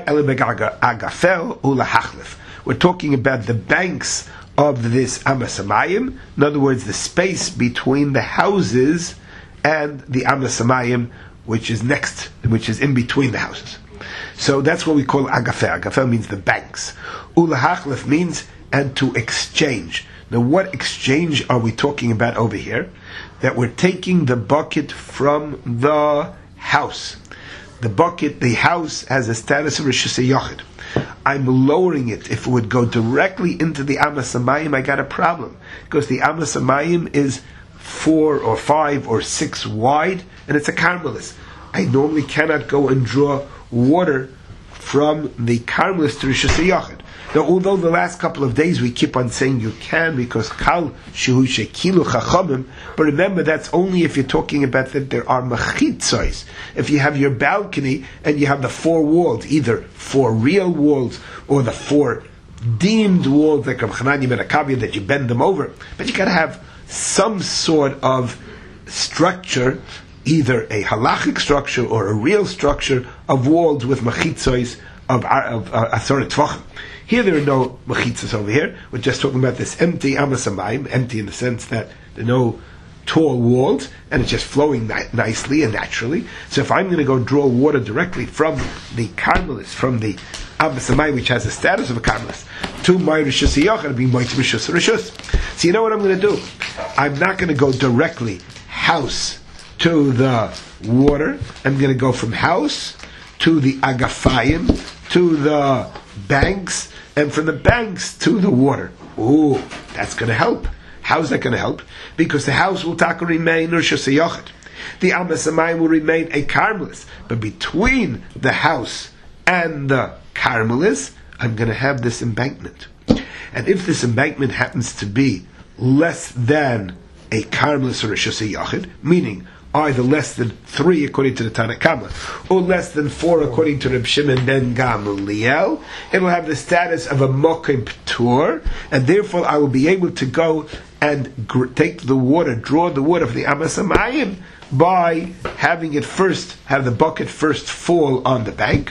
agafel ulahachlif. We're talking about the banks of this Amasamayim. In other words, the space between the houses and the Amasamayim, which is next, which is in between the houses. So that's what we call agafel. Agafel means the banks. Ulahachlif means and to exchange. Now, what exchange are we talking about over here? That we're taking the bucket from the house. The bucket, the house has a status of Rishus HaYachid. I'm lowering it. If it would go directly into the Amas HaMayim, I got a problem. Because the Amas HaMayim is four or five or six wide, and it's a Carmelis. I normally cannot go and draw water from the Carmelis to Rishus HaYachid. Now, although the last couple of days we keep on saying you can because kal shehu shekilu chachamim, but remember that's only if you're talking about that there are machitzos. If you have your balcony and you have the four walls, either four real walls or the four deemed walls like Rav Chananya ben Akavia that you bend them over, but you got to have some sort of structure, either a halachic structure or a real structure of walls with machitzos of asor tvachim. Here there are no mechitzas over here. We're just talking about this empty amasamayim, empty in the sense that there are no tall walls, and it's just flowing ni- nicely and naturally. So if I'm going to go draw water directly from the Carmelis, from the amasamayim, which has the status of a Carmelis, to my Rishus HaYachid, it'll be my Rishus HaRishus. So you know what I'm going to do? I'm not going to go directly house to the water. I'm going to go from house to the agafayim, to the banks, and from the banks to the water. Ooh, that's going to help. How's that going to help? Because the house will taka remain Rishus HaYachid. The Amas HaMayim will remain a Carmelis. But between the house and the Carmelis, I'm going to have this embankment. And if this embankment happens to be less than a Carmelis or Rishus HaYachid, meaning either less than three according to the Tanna Kama, or less than four according to Reb Shimon ben Gamliel, it will have the status of a Mokim Ptur, and therefore I will be able to go and gr- take the water, draw the water from the Amas HaMayim by having it first, have the bucket first fall on the bank.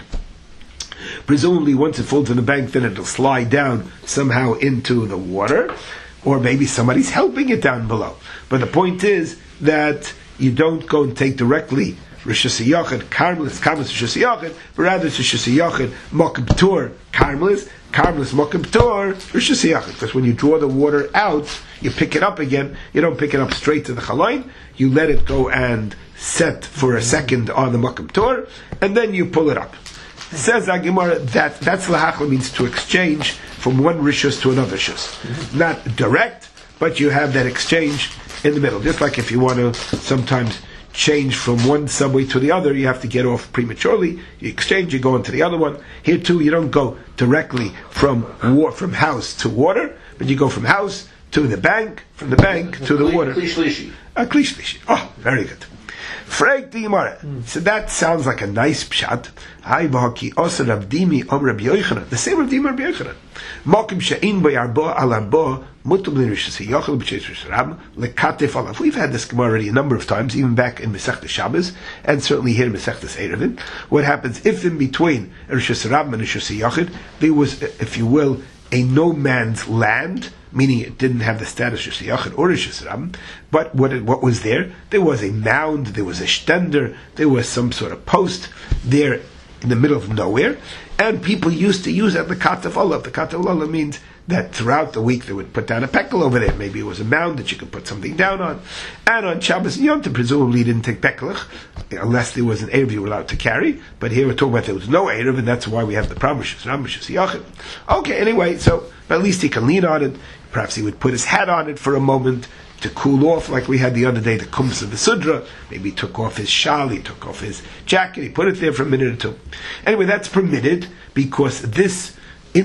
Presumably once it falls on the bank, then it'll slide down somehow into the water, or maybe somebody's helping it down below. But the point is that you don't go and take directly Rishus HaYachid, Carmelis, Carmelis, Rishus HaYachid, but rather it's Rishus HaYachid, Mokim Ptur, Carmelis, Carmelis, Mokim Ptur, Rishus HaYachid. Because when you draw the water out, you pick it up again, you don't pick it up straight to the Chalain, you let it go and set for a second on the Mokim Ptur, and then you pull it up. Says Agimara that that's lahachla means to exchange from one Rishus to another Rishus. Not direct, but you have that exchange in the middle. Just like if you want to sometimes change from one subway to the other, you have to get off prematurely, you exchange, you go into the other one. Here too, you don't go directly from wa- from house to water, but you go from house to the bank, from the bank to the water. Klishlishi. A klishlishi. Oh, very good. Freik the Gemara. So that sounds like a nice pshat. Hai v'haki osa Rav Dimi om Rabbi Yochanan. The same Rav Dimi Rabbi Yochanan. Mokim she'in bo yarbo al arbo mutum l'Rishus HaYachid b'sheis Rishus Ram lekatef alav. We've had this Gemara already a number of times, even back in Masechtas Shabbos, and certainly here in Masechtas Eruvin. What happens if in between Rishus Ram and Rishus HaYachid there was, if you will, a no man's land, meaning it didn't have the status of Rishus HaYachid or Rishus Ram, but what it, what was there? There was a mound, there was a stender, there was some sort of post there in the middle of nowhere, and people used to use that the Kataf Olav. The Kataf Olav means that throughout the week they would put down a pekel over there. Maybe it was a mound that you could put something down on. And on Shabbos and Yom Tov, presumably you didn't take pekelach, unless there was an Erev you were allowed to carry. But here we're talking about there was no Erev, and that's why we have the problem with Rishus Ram, Rishus HaYachid. Okay, anyway, so at least he can lean on it. Perhaps he would put his hat on it for a moment to cool off, like we had the other day, the Kumbs of the Sudra. Maybe he took off his shal, he took off his jacket, he put it there for a minute or two. Anyway, that's permitted, because this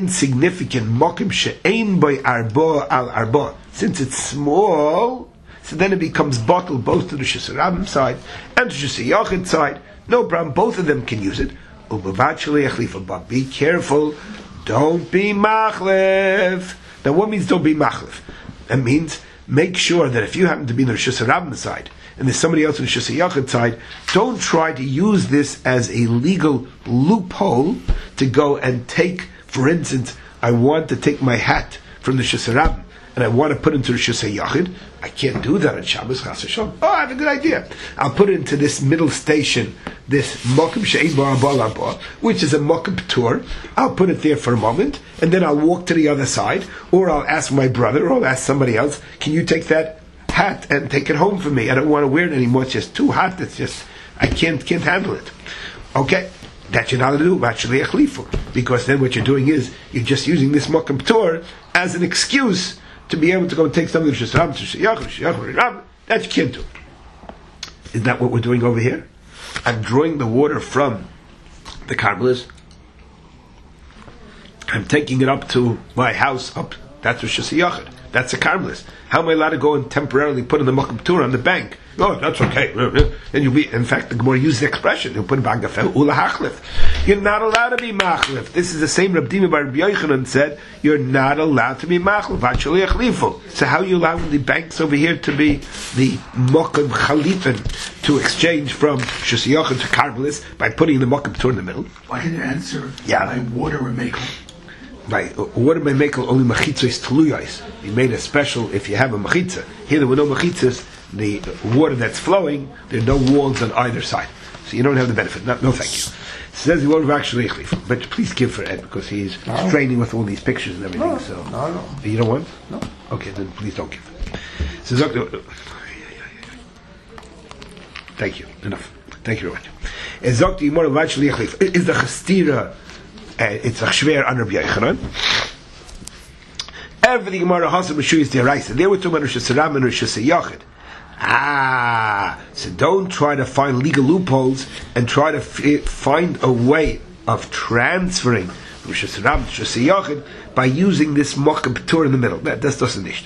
insignificant mokim she'ein by arba al arba, since it's small, so then it becomes bottled both to the Shus Rabim side and to the Shus Yachid side. No problem, both of them can use it. But be careful, don't be machlef. Now what means don't be machlef? That means make sure that if you happen to be on the Shus Rabim side and there's somebody else on the Shus Yachid side, don't try to use this as a legal loophole to go and take, for instance, I want to take my hat from the Shus Rabim and I want to put it into the Shus Yachid. I can't do that on Shabbos, Chas v'Shalom. Oh, I have a good idea. I'll put it into this middle station, this Mokum She'ez Bo Haba Laba, which is a Mokum P'tur. I'll put it there for a moment, and then I'll walk to the other side, or I'll ask my brother, or I'll ask somebody else, can you take that hat and take it home for me? I don't want to wear it anymore. It's just too hot. It's just, I can't can't handle it. Okay, that you're not allowed to do, actually, Echlifu, because then what you're doing is, you're just using this Mokum P'tur as an excuse to be able to go and take something to Shus Rabim, that you can't do. Isn't that what we're doing over here? I'm drawing the water from the Carmelis. I'm taking it up to my house, up. That's Shus Yachid. That's a Carmelis. How am I allowed to go and temporarily put in the Mokum P'tur on the bank? Oh, that's okay. And you'll be, in fact, the Gemara uses the expression, you'll put it back gafel ula hachlif. You're not allowed to be machlif. This is the same Reb Dima bar Rabbi Yochanan said, you're not allowed to be machlif. Actually, achlifu. So how are you allowing the banks over here to be the Mokum Chalifin to exchange from Shus Yachid to Carmelis by putting the Mokum P'tur in the middle? Why didn't you answer Yeah. by water or makel? Right, water by makel only machitza is teluyos. You made a special if you have a machitza. Here there were no machitzas. The water that's flowing, there are no walls on either side, so you don't have the benefit. No, no thank you. It says the word actually, but please give for Ed because he's no. straining with all these pictures and everything. No, so no, no. You don't want? No. Okay, then please don't give. It says, thank you. Enough. Thank you very much. Is the chastira? It's a shver under Rabbi Yochanan. Everything Gemara Hasam B'Shu is deraisa. They were talking about Rosh Hashanah and Rosh Yachid. Ah, so don't try to find legal loopholes and try to f- find a way of transferring Rosh Hashanah to Rosh Yachid by using this Mokum P'tur in the middle. That that's doesn't nicht.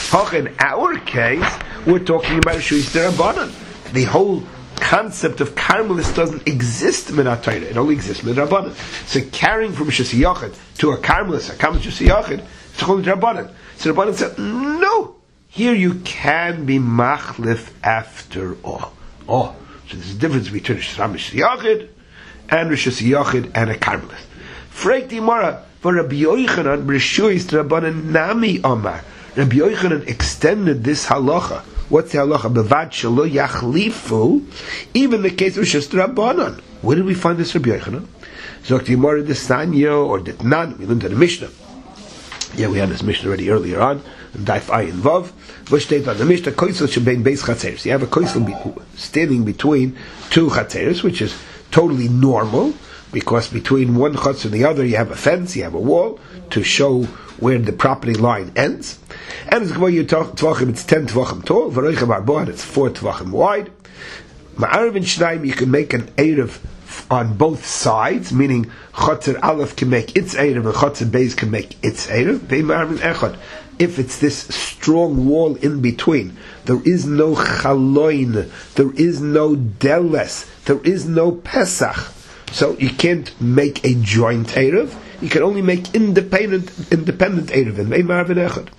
In our case, we're talking about Rosh Hashanah. The whole concept of Carmelis doesn't exist in Minat Torah. It only exists in Rabbanan. So carrying from Rosh Yachid to a Carmelis, a Carmelis Rosh Yachid, it's called Rabbanan. So Rabbanan said, no, here you can be machlif after all. Oh, so there's a difference between Rosh Yachid and Rosh Yachid and a Carmelis. Freik di Mara, for Rabbi Yochanan, B'Rishuis Rabbanan Nami Omar. Rabbi Yochanan extended this halacha. What's the halacha? Bevad shelo yachlifu. Even the case of Shus Rabbanan. Where did we find this Rabbi Yochanan? Zokt Yimara de Sanyo or Ditnan. We learned in the Mishnah. Yeah, we had this Mishnah already earlier on. Daif Ayin Vav. What state on the Mishnah? Koisel shebein beis chatzeres. You have a koisel be- standing between two chatzeres, which is totally normal because between one chatzer and the other, you have a fence, you have a wall to show where the property line ends. And it's you tvachim, it's ten tvachim tall. V'roichem arbohan, it's four tvachim wide. Ma'arav and Shnaim, you can make an erev on both sides, meaning Chotzer Aleph can make its erev and Chotzer Beis can make its erev. Ve'ma'arav and Echad. If it's this strong wall in between, there is no chaloin, there is no deles, there is no pesach. So you can't make a joint erev. You can only make independent independent erev and Ve'ma'arav and Echad.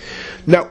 Now,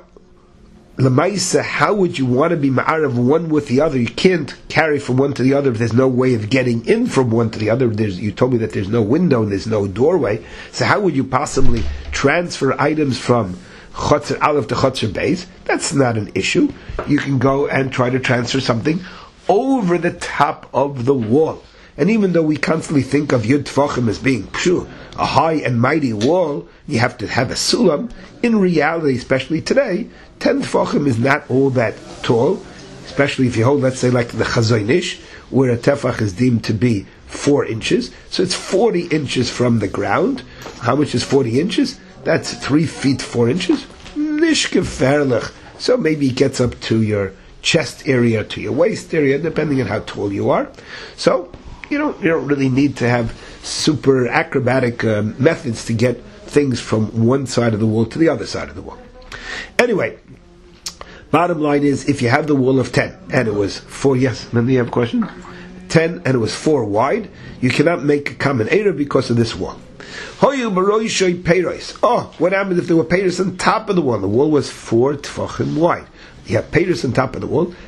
Lamaisa, how would you want to be ma'arav one with the other? You can't carry from one to the other if there's no way of getting in from one to the other. There's, you told me that there's no window and there's no doorway. So how would you possibly transfer items from Chotzer Aleph to Chotzer Beis? That's not an issue. You can go and try to transfer something over the top of the wall. And even though we constantly think of Yud Tvachim as being pshu, a high and mighty wall, you have to have a sulam. In reality, especially today, ten Tvachim is not all that tall, especially if you hold, let's say, like the Chazon Ish, where a tefach is deemed to be four inches. So it's forty inches from the ground. How much is forty inches? That's three feet, four inches. Nish gefährlich. So maybe it gets up to your chest area, to your waist area, depending on how tall you are. So, you don't, you don't really need to have super acrobatic uh, methods to get things from one side of the wall to the other side of the wall. Anyway, Bottom line is, if you have the wall of ten, and it was four, yes, Mandy, you have a question? ten, and it was four wide, you cannot make a common Erev because of this wall. Hoyu baroishoy peiros. Oh, what happened if there were peiros on top of the wall? The wall was four tefachim wide. You have peiros on top of the wall.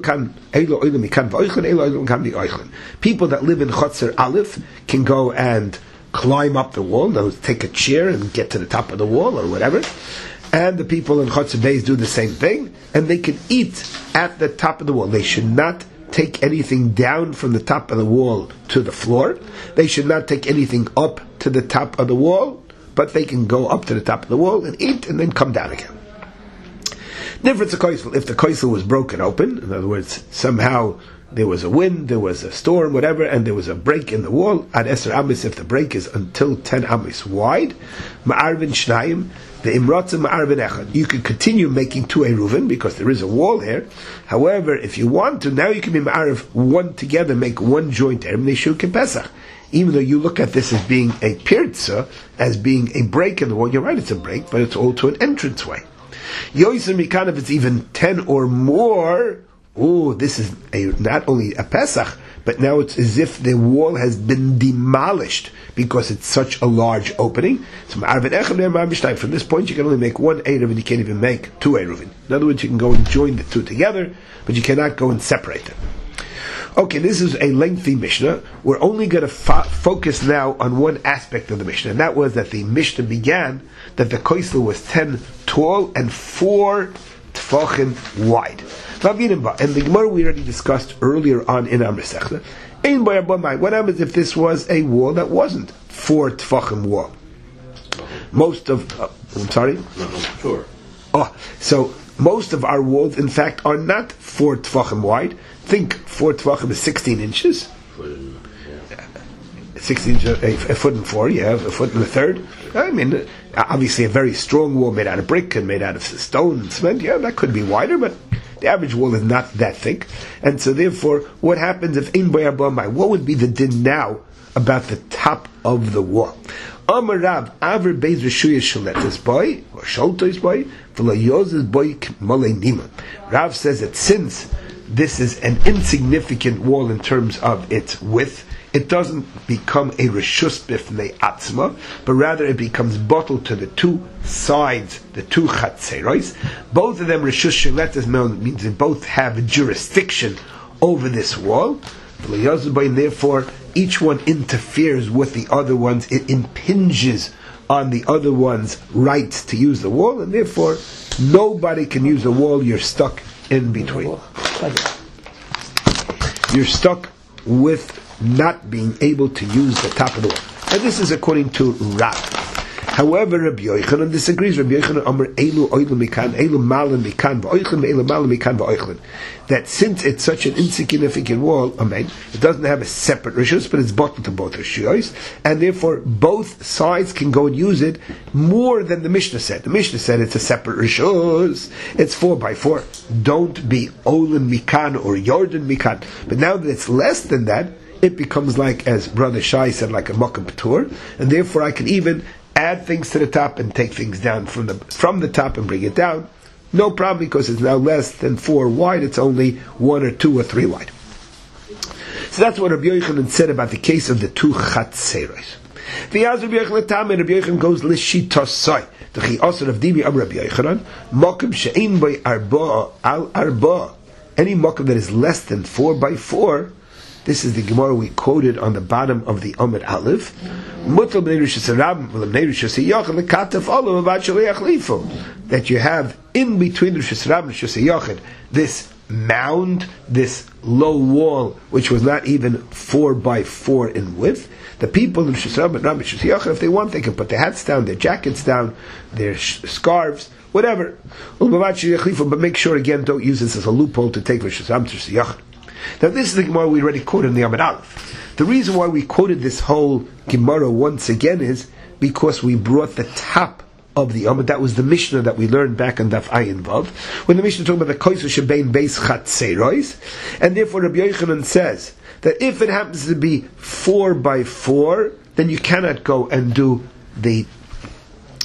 People that live in Chotzer Aleph can go and climb up the wall. They'll take a chair and get to the top of the wall or whatever. And the people in Chotzer Beis do the same thing, and they can eat at the top of the wall. They should not take anything down from the top of the wall to the floor. They should not take anything up to the top of the wall, but they can go up to the top of the wall and eat and then come down again. Difference of koisel. If the koisel was broken open, in other words, somehow there was a wind, there was a storm, whatever, and there was a break in the wall, ad eser amis, if the break is until ten amis wide, ma'arvin shnayim, the imratzim ma'arvin echad. You could continue making two eruvin, because there is a wall here. However, if you want to, now you can be ma'arv one together, make one joint erev, they should Pesach. Even though you look at this as being a pirza, as being a break in the wall, you're right, it's a break, but it's also an entranceway. Yoisim Mikan, if it's even ten or more, oh, this is a, not only a Pesach, but now it's as if the wall has been demolished because it's such a large opening. So from this point you can only make one Erev and you can't even make two Eruvin. In other words, you can go and join the two together, but you cannot go and separate them. Okay, this is a lengthy Mishnah. We're only going to fo- focus now on one aspect of the Mishnah, and that was that the Mishnah began that the koisel was ten tall and four tefachim wide. And the Gemara we already discussed earlier on in our Masechta. What happens if this was a wall that wasn't four tefachim wall? Most of, uh, I'm sorry? No, no, sure. Oh, so most of our walls, in fact, are not four tefachim wide. Think four tefachim is sixteen inches. sixteen inches, a, a foot and four, you have a foot and a third. I mean, obviously a very strong wall made out of brick and made out of stone and cement, yeah, that could be wider, but the average wall is not that thick. And so therefore, what happens if ein bayar b'amai? What would be the din now about the top of the wall? Amar Rav, aver beis reshuya shaletes boy, or sholtois boy, v'lo yozes boy k'malei nima. Rav says that since this is an insignificant wall in terms of its width, it doesn't become a reshus bifnei atzma, but rather it becomes bottled to the two sides, the two chatzeros. Both of them reshus sheletes means they both have jurisdiction over this wall. And therefore, each one interferes with the other ones. It impinges on the other one's rights to use the wall, and therefore nobody can use the wall. You're stuck in between. You're stuck with not being able to use the top of the wall. And this is according to Rav. However, Rabbi Yochanan disagrees. Rabbi Yochanan Amar Elu Oilu Mikan Elu Malan Mikan V'Oichlin Elu Malan Mikan V'Oichlin. That since it's such an insignificant wall, amen, it doesn't have a separate rishus, but it's bottled to both rishus, and therefore both sides can go and use it more than the Mishnah said. The Mishnah said it's a separate rishus. It's four by four. Don't be Olin Mikan or Yordan Mikan. But now that it's less than that, it becomes like, as Brother Shai said, like a Makam Patur, and therefore I can even add things to the top and take things down from the from the top and bring it down. No problem, because it's now less than four wide, it's only one or two or three wide. So that's what Rabbi Yochanan said about the case of the two chatzeros. The Rabbi Yochanan Tam and Rabbi Yochanan goes l'shitosai. The Chiyasar of Dimi Am Rabbi Yochanan Makom she'ein by arba al arba. Any makom that is less than four by four. This is the Gemara we quoted on the bottom of the Amud Aleph. That you have in between the Rishus Rab and Rishus Yachid this mound, this low wall, which was not even four by four in width. The people in Rishus Rab and Rishus Yachid, if they want, they can put their hats down, their jackets down, their sh- scarves, whatever. But make sure again, don't use this as a loophole to take Rishus Rab to Rishus Yachid. Now this is the Gemara we already quoted in the Amud Aleph. The reason why we quoted this whole Gemara once again is because we brought the top of the Amud. That was the Mishnah that we learned back on Daf Ayin Vav, when the Mishnah talked about the Koisu Shebein Beis Chatzeros, and therefore Rabbi Yochanan says that if it happens to be four by four, then you cannot go and do the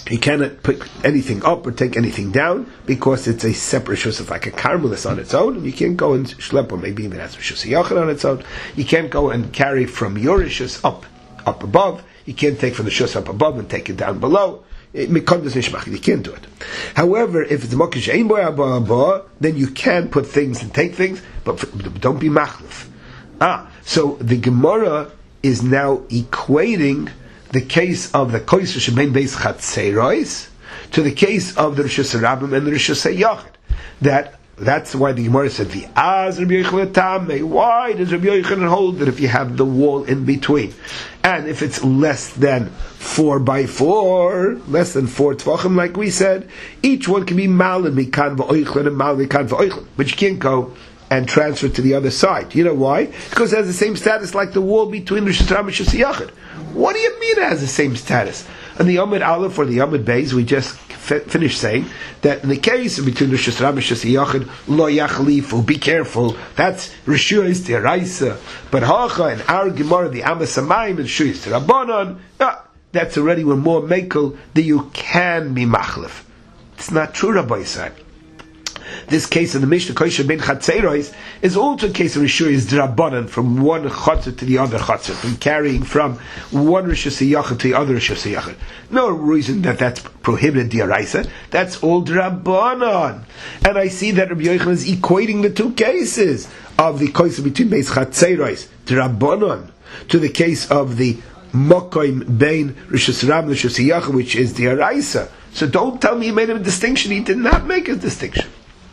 You cannot put anything up or take anything down because it's a separate rishus, like a carmelis on its own, and you can't go and schlep, or maybe even has rishus yachid on its own. You can't go and carry from your rishus up, up above. You can't take from the rishus up above and take it down below. You can't do it. However, if it's a mokish ein boy abba abba, then you can put things and take things, but don't be machlif. Ah, so the Gemara is now equating the case of the koiser shebein beis chatzeros to the case of the rishus rabim and the rishus yachid. That that's why the Gemara said the az Rabbi Yochanan tamei. Why does Rabbi Yochanan hold that if you have the wall in between, and if it's less than four by four, less than four tvachim, like we said, each one can be malin mikan v'oichlin and malin mikan v'oichlin, but you can't go and transfer to the other side. You know why? Because it has the same status like the wall between Rishus Rabim and Rishus Yachid. What do you mean it has the same status? In the Amud Aleph or the Amud Beis, we just f- finished saying that in the case between Rishus Rabim and Rishus Yachid, lo yachlifu, be careful, that's Rishus Deraisa. But Hacha and our Gemara, the Amas Hamayim and Rishus Rabbanon, ah, that's already when more mekel that you can be machlif. It's not true, Rabbi Yisrael. This case of the Mishnah Koisha Ben Chatzeros is also a case of Rishuyas Drabanan, from one Chatzah to the other Chatzah, from carrying from one Rishus Yachid to the other Rishus Yachid. No reason that that's prohibited D'Oraisa. That's all Drabanan. And I see that Rabbi Yochanan is equating the two cases of the Koisha between Beis Chatzeros, Drabanan, to the case of the Mokoim Bein Rishus Ram Rishus Yachid, which is D'Oraisa. So don't tell me he made a distinction. He did not make a distinction.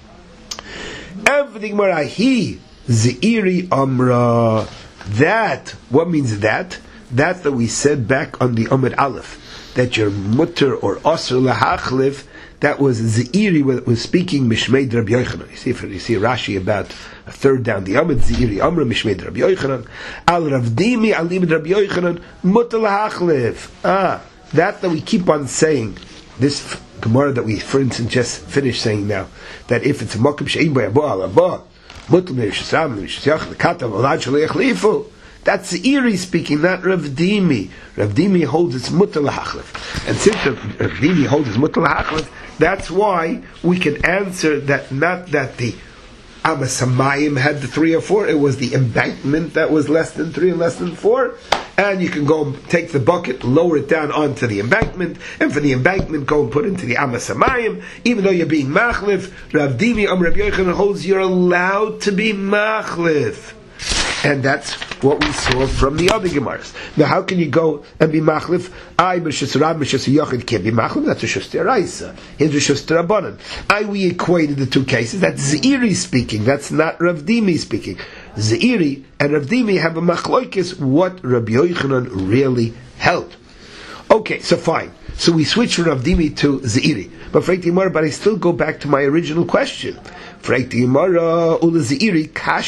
Everything marahi zeiri amra. That, what means that? That's that we said back on the Amud Aleph, that your mutter or asr lahachlif, that was zeiri when it was speaking mishmeid Rabbi Yochanan. You see, if you see Rashi about a third down the Amud, zeiri amra mishmeid Rabbi Yochanan al ravdimi al limid Rabbi Yochanan mutter lahachlif. Ah, that that we keep on saying. This Gemara that we, for instance, just finished saying now, that if it's a mokim she'im by abba al abba, mutal me'rishasam me'rishasach l'katav olad shalei yachlifu, that's the Iri speaking, not Rav Dimi. Rav Dimi holds its mutal hachlif, and since Rav Dimi holds its mutal hachlif, that's why we can answer that not that the Amas Hamayim had the three or four, it was the embankment that was less than three and less than four. And you can go and take the bucket, lower it down onto the embankment, and for the embankment, go and put it into the Amas Hamayim. Even though you're being machlif, Rav Dimi Am Rabbi Yochanan holds you're allowed to be machlif. And that's what we saw from the other Gemaras. Now, how can you go and be machlif? I, B'shus Rab, B'shus Yochid, can't be machlif. That's a Rishus D'Oraisa. Here's Rishus D'Rabbanan. I, we equated the two cases. That's Zeiri speaking. That's not Rav Dimi speaking. Zeiri and Rav Dimi have a machloikis what Rabbi Yochanan really held. Okay, so fine. So we switch from Rav Dimi to Zeiri. But for Gemara, but I still go back to my original question. What is Zeiri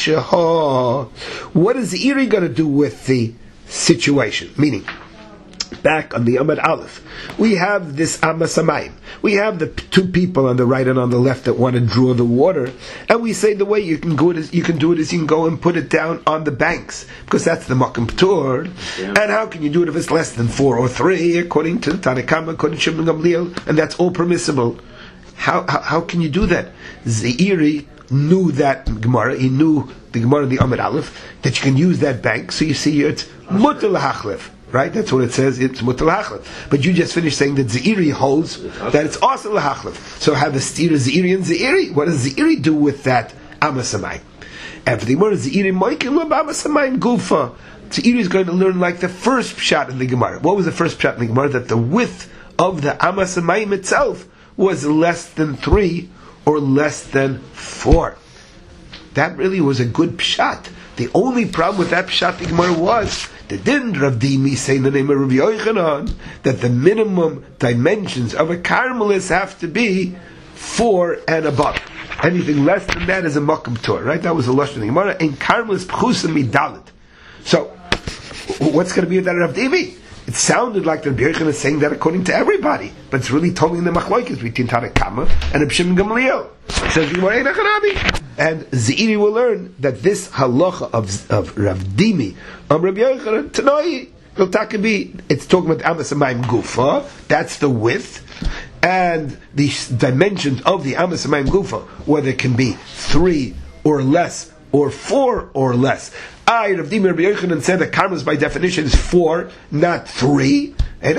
going to do with the situation? Meaning, back on the Amud Aleph, we have this Amas Hamayim. We have the two people on the right and on the left that want to draw the water, and we say the way you can go is you can do it is you can go and put it down on the banks, because that's the Makom P'tur. Yeah. And how can you do it if it's less than four or three, according to Tanakama, according to Shimon Gamliel, and that's all permissible? How, how how can you do that? Zeiri knew that Gemara. He knew the Gemara in the Amud Aleph that you can use that bank. So you see, it's mutar lahachlif, right? That's what it says. It's mutar lahachlif. But you just finished saying that Zeiri holds that it's also lahachlif. So have a steer Zeiri and Zeiri. What does Zeiri do with that Amas Hamayim? And for the Gemara, Zeiri moikim Amas Hamayim gufa. Zeiri is going to learn like the first pshat in the Gemara. What was the first pshat in the Gemara? That the width of the Amas Hamayim itself was less than three or less than four. That really was a good pshat. The only problem with that pshat the Gemara was that didn't Rav Dimi say in the name of Rabbi Yochanan that the minimum dimensions of a carmelis have to be four and above. Anything less than that is a makom tor, right? That was the lashon of the Gemara. And carmelis pchusim midalit. So, what's going to be with that Rav Dimi? It sounded like the Rabbi Yochanan is saying that according to everybody, but it's really totally in the machlokes between Tanakama and Reb Shimon Gamliel. It says and Zeiri will learn that this halacha of of Rav Dimi, of Rabbi Yochanan, Tanoi, It'll takabi, it's talking about Amas Hamayim Gufa, that's the width, and the dimensions of the Amas Hamayim Gufa, whether it can be three or less, or four or less. I, Rav Dimi Rabbi Yochanan said that karmelis by definition is four, not three. And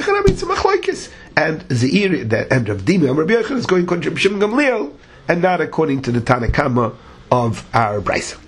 and Zeir, that and Rav Dimi Rabbi Yochanan is going according to Shimon Gamliel, and not according to the Tanakama of our Brisa.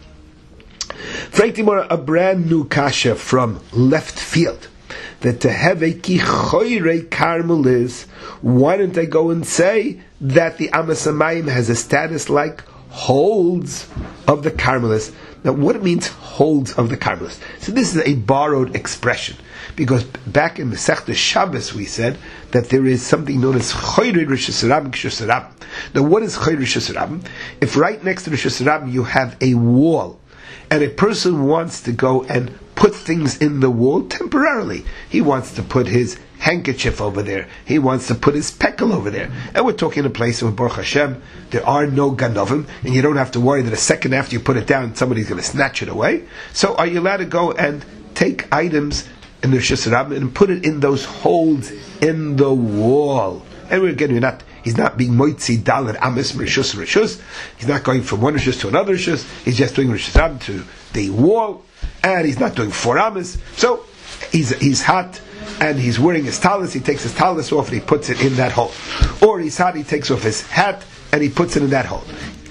Frankly, a brand new kasha from left field. That to have a kichoire karmelis, why don't I go and say that the Amas Hamayim has a status like holds of the karmelis? Now, what it means, holds of the karmelis? So this is a borrowed expression, because back in the Masechta Shabbos we said that there is something known as choyre rishus rabim k'shus rabim. Now, what is choyre rishus rabim? If right next to rishus rabim you have a wall, and a person wants to go and put things in the wall temporarily, he wants to put his handkerchief over there, he wants to put his pekel over there, and we're talking a place where Baruch Hashem there are no ganovim, and you don't have to worry that a second after you put it down somebody's going to snatch it away. So are you allowed to go and take items in the Rishus Rabim and put it in those holes in the wall? And we're again, we're not, he's not being moitzi dalet amis rishus rishus, he's not going from one rishus to another rishus, he's just doing Rishus Rabim to the wall, and he's not doing four amis. So he's he's hot, and he's wearing his talis, he takes his talis off and he puts it in that hole. Or he's hot, he takes off his hat and he puts it in that hole.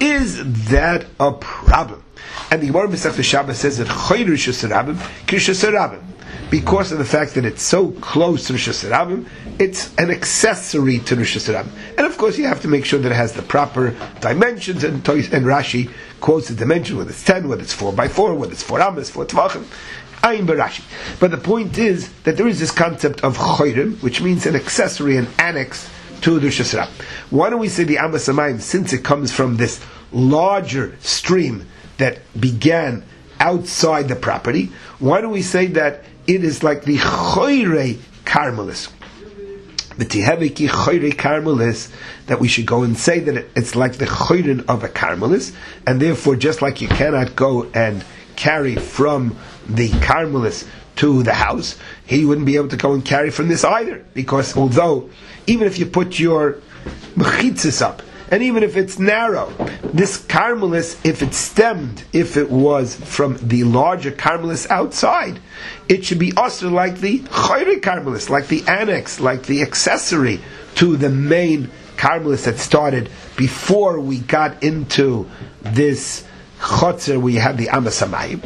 Is that a problem? And the Gemara Masechta Shabbos says that choyre rishus rabim k'rishus rabim, because of the fact that it's so close to Rishus Rabim, it's an accessory to Rishus Rabim. And of course you have to make sure that it has the proper dimensions, and, and Rashi quotes the dimension, whether it's ten, whether it's four by four, whether it's four amas, four tvachim. Ayin barashi. But the point is that there is this concept of choyrim, which means an accessory, an annex to the Rishus Rabim. Why don't we say the Amas Hamayim, since it comes from this larger stream that began outside the property, why don't we say that it is like the choyre karmelis, the tiheviki choyre karmelis, that we should go and say that it, it's like the choyren of a karmelis, and therefore just like you cannot go and carry from the karmelis to the house, he wouldn't be able to go and carry from this either, because although even if you put your mechitzas up, and even if it's narrow, this karmelis, if it stemmed, if it was from the larger karmelis outside, it should be also like the choyre karmelis, like the annex, like the accessory to the main karmelis that started before we got into this chotzer. We have the Amas Hamayim.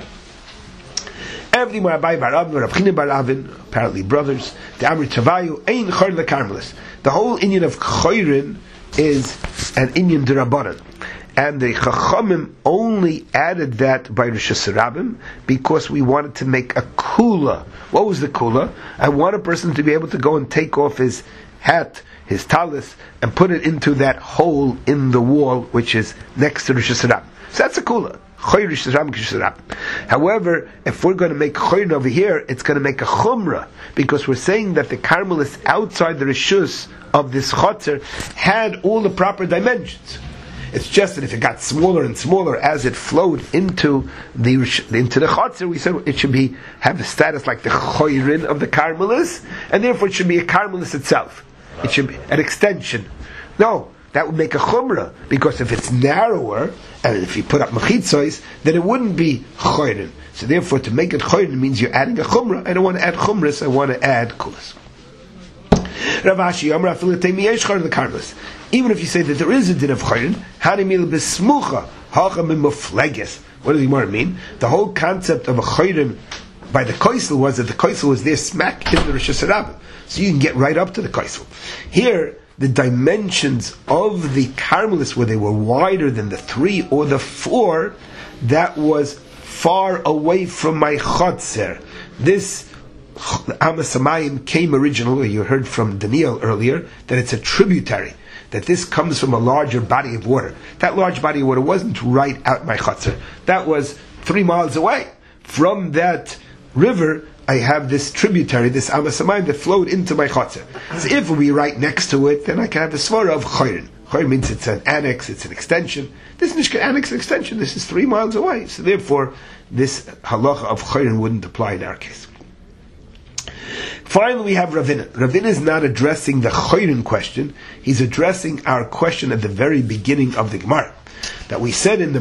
Apparently brothers, the Amri Tavayu ein choyre the karmelis. The whole inyan of choyrin is an inyan d'Rabbanan, and the Chachamim only added that by Rishus Rabim because we wanted to make a kula. What was the kula? I want a person to be able to go and take off his hat, his talis, and put it into that hole in the wall which is next to Rishus Rabim. So that's a kula. However, if we're going to make choyrin over here, it's going to make a chumrah, because we're saying that the karmelis outside the rishus of this chotzer had all the proper dimensions. It's just that if it got smaller and smaller as it flowed into the into the chotzer, we said it should be have the status like the choyrin of the karmelis, and therefore it should be a karmelis itself. It should be an extension. No. That would make a chumrah, because if it's narrower, and if you put up mechitzos, then it wouldn't be choyrin. So therefore, to make it choyrin means you're adding a chumrah. I don't want to add chumras, I want to add kulas. Rav Ashi, Amar Afilu Teimi Yesh Choyrin L'Karmelis. Even if you say that there is a din of choyrin, Hanimil B'Smucha Hacha Mimufleges. What does the Gemara mean? The whole concept of a choyrin by the koisel was that the koisel was there smack in the Rishus Rabim, so you can get right up to the koisel. Here, the dimensions of the karmelis, where they were wider than the three or the four, that was far away from my chotzer. This Amas Hamayim came originally, you heard from Daniel earlier, that it's a tributary, that this comes from a larger body of water. That large body of water wasn't right out my chotzer. That was three miles away. From that river, I have this tributary, this Amas Hamayim that flowed into my chotzer. So if we right next to it, then I can have the svara of choyrin. Choyrin means it's an annex, it's an extension. This is an annex extension. This is three miles away. So therefore, this halacha of choyrin wouldn't apply in our case. Finally, we have Ravina. Ravina is not addressing the Choyrin question. He's addressing our question at the very beginning of the Gemara. That we said in the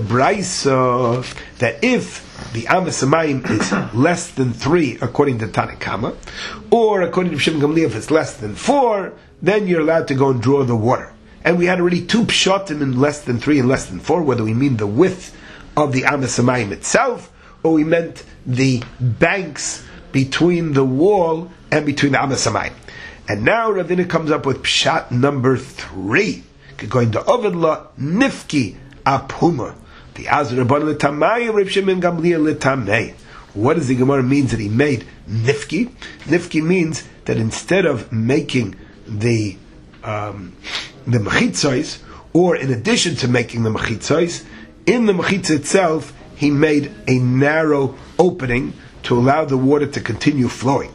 Braisa that if the Amas Hamayim is less than three, according to Tanakama, or according to Shimon Gamliel, if it's less than four, then you're allowed to go and draw the water. And we had already two pshatim in less than three and less than four, whether we mean the width of the Amas Hamayim itself, or we meant the banks between the wall and between the Amas Hamayim. And now Ravina comes up with pshat number three. Going to Ovidla Nifki Apuma. The Azra Rabban L'Tamay Reb Shimon Gamliel L'Tamay. What does the Gemara means that he made Nifki? Nifki means that instead of making the um, the mechitzos, or in addition to making the mechitzos, in the mechitza itself, he made a narrow opening to allow the water to continue flowing.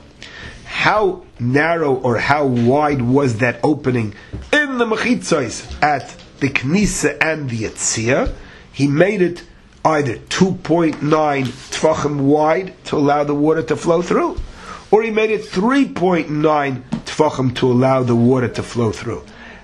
How narrow or how wide was that opening in the mechitzos at the Knisa and the Yetzia? He made it either two point nine tefachim wide to allow the water to flow through, or he made it three point nine tefachim to allow the water to flow through.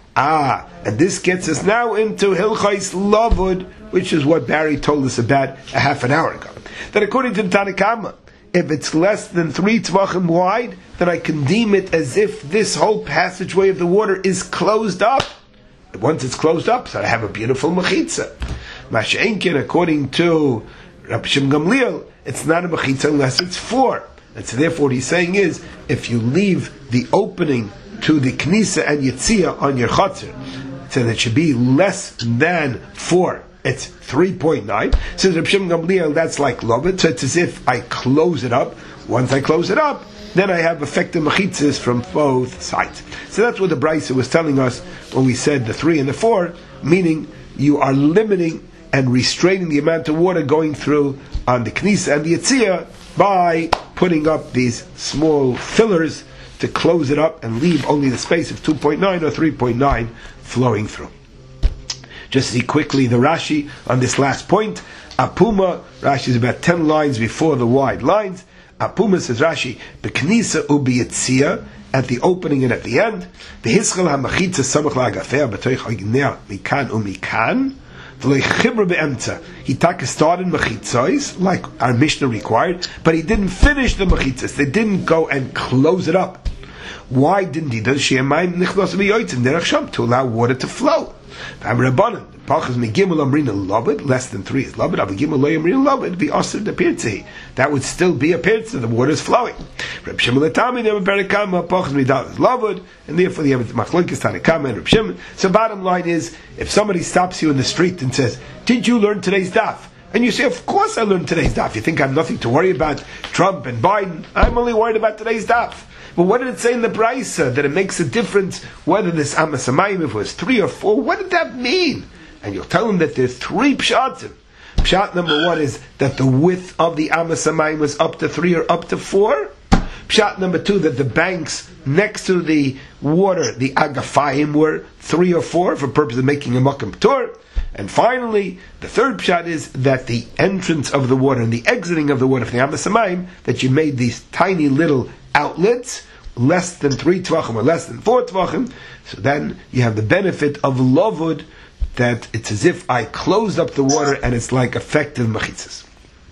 Ah, and this gets us now into Hilchais Lavud, which is what Barry told us about a half an hour ago. That according to the Tanakama, if it's less than three tvachim wide, then I can deem it as if this whole passageway of the water is closed up. Once it's closed up, so I have a beautiful mechitza. Masha'enkin, according to Rabbi Shimon Gamliel, it's not a mechitza unless it's four. And so therefore what he's saying is, if you leave the opening to the Knisa and Yetzia on your Chatzir, so that it should be less than four, it's three point nine. Says Rabbi Shimon Gamliel, that's like Lovet, so it's as if I close it up. Once I close it up, then I have effective mechitzas from both sides. So that's what the Braisa was telling us when we said the three and the four, meaning you are limiting and restraining the amount of water going through on the Knisa and the Yetzia by putting up these small fillers to close it up and leave only the space of two point nine or three point nine flowing through. Just see quickly the Rashi on this last point. Apuma, Rashi is about ten lines before the wide lines. Apuma, says Rashi, B'knisa u'biyetzia, at the opening and at the end. V'hischel ha'machitza samach la'agafea b'toich ha'gnea mikan u'mikan. V'lei chibra be'emtza. He taka started mechitzos, like our Mishnah required, but he didn't finish the mechitzos. They didn't go and close it up. Why didn't he do she'emayim nichlos v'yoytzim derech sham, to allow water to flow? I'm Rabbanan. Pachas megimel amrina loved, less than three is loved. Avigimel lo amrina loved. Be osir the pirtzei. That would still be a pirtzei. The water is flowing. Reb Shimon letami never perikama. Pachas midal is loved, and therefore you have machlokes Tanakama and Reb Shimon. So bottom line is, if somebody stops you in the street and says, "Did you learn today's daf?" And you say, "Of course I learned today's daf." You think I have nothing to worry about Trump and Biden? I'm only worried about today's daf. But what did it say in the Braisa that it makes a difference whether this Amas Hamayim, if it was three or four? What did that mean? And you'll tell them that there's three pshatim. Pshat number one is that the width of the Amas Hamayim was up to three or up to four. Pshat number two, that the banks next to the water, the agafayim, were three or four for purpose of making a makam p'tur. And finally, the third pshat is that the entrance of the water and the exiting of the water from the Amas Hamayim, that you made these tiny little outlets, less than three tvachim or less than four tvachim. So then you have the benefit of lavud, that it's as if I closed up the water and it's like effective mechitzas.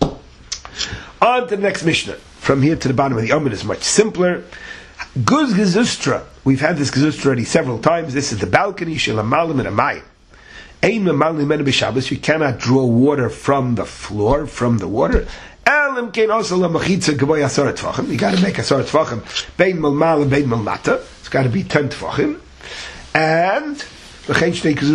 On to the next Mishnah. From here to the bottom of the Amud is much simpler. Guz gezustra. We've had this gezustra already several times. This is the balcony shelamalim and amayim. Ein mamalim menu b'Shabbos. You cannot draw water from the floor, from the water. Elim kein also la mechitza gavoy asar tvachim. You got to make asar tvachim. Bein malmal and bein malmata. It's got to be ten tvachim. And again,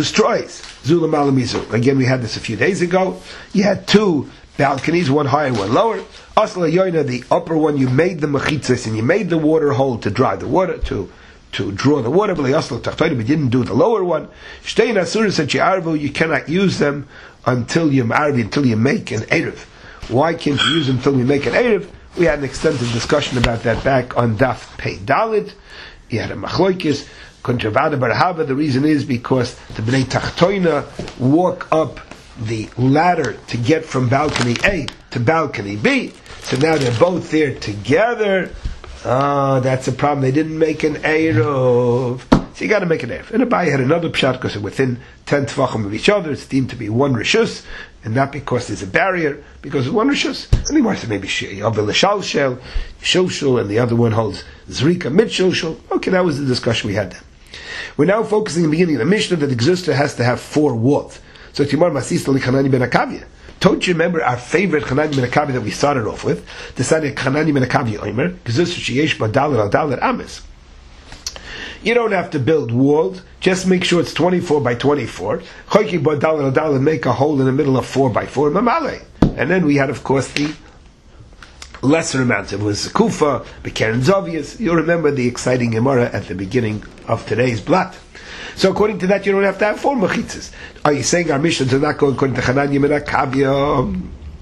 we had this a few days ago. You had two balconies, one higher, one lower. Asla yoina, the upper one, you made the mechitzas and you made the water hole to dry the water, to to draw the water. But you didn't do the lower one. Shtein asuras at arvu, you cannot use them until you marvi, until you make an erev. Why can't you use them until you make an erev? We had an extensive discussion about that back on Daf Pei Dalit. You had a machloikis. The reason is because the Bnei Tachtoina walk up the ladder to get from balcony A to balcony B. So now they're both there together. Oh, that's a problem. They didn't make an Eruv. So you got to make an Eruv. And Abai had another pshat because within ten tvachim of each other, it's deemed to be one rishus, and not because there's a barrier, because it's one rishus. And he wants to maybe Yavel Shalshel, Shilshul, and the other one holds Zrika Mid Shilshul. Okay, that was the discussion we had then. We're now focusing in the beginning of the Mishnah that the Gzustra has to have four walls. So Timar Masis Li Chanani ben Akavia. Don't you remember our favorite Chanani ben Akavia that we started off with? The Sani Chanani ben Akavia Omer, Gzustra Sheyesh Ba Dalet Al Dalet Ames. You don't have to build walls, just make sure it's twenty-four by twenty-four. Choyki Ba Dalet Al Dalet, make a hole in the middle of four by four, Mamale. And then we had, of course, the lesser amounts. It was Kufa, Bekeren Zovius. You'll remember the exciting Gemara at the beginning of today's blot. So according to that, you don't have to have four mechitzas. Are you saying our Mishnah does not go according to Chananya ben Akavia?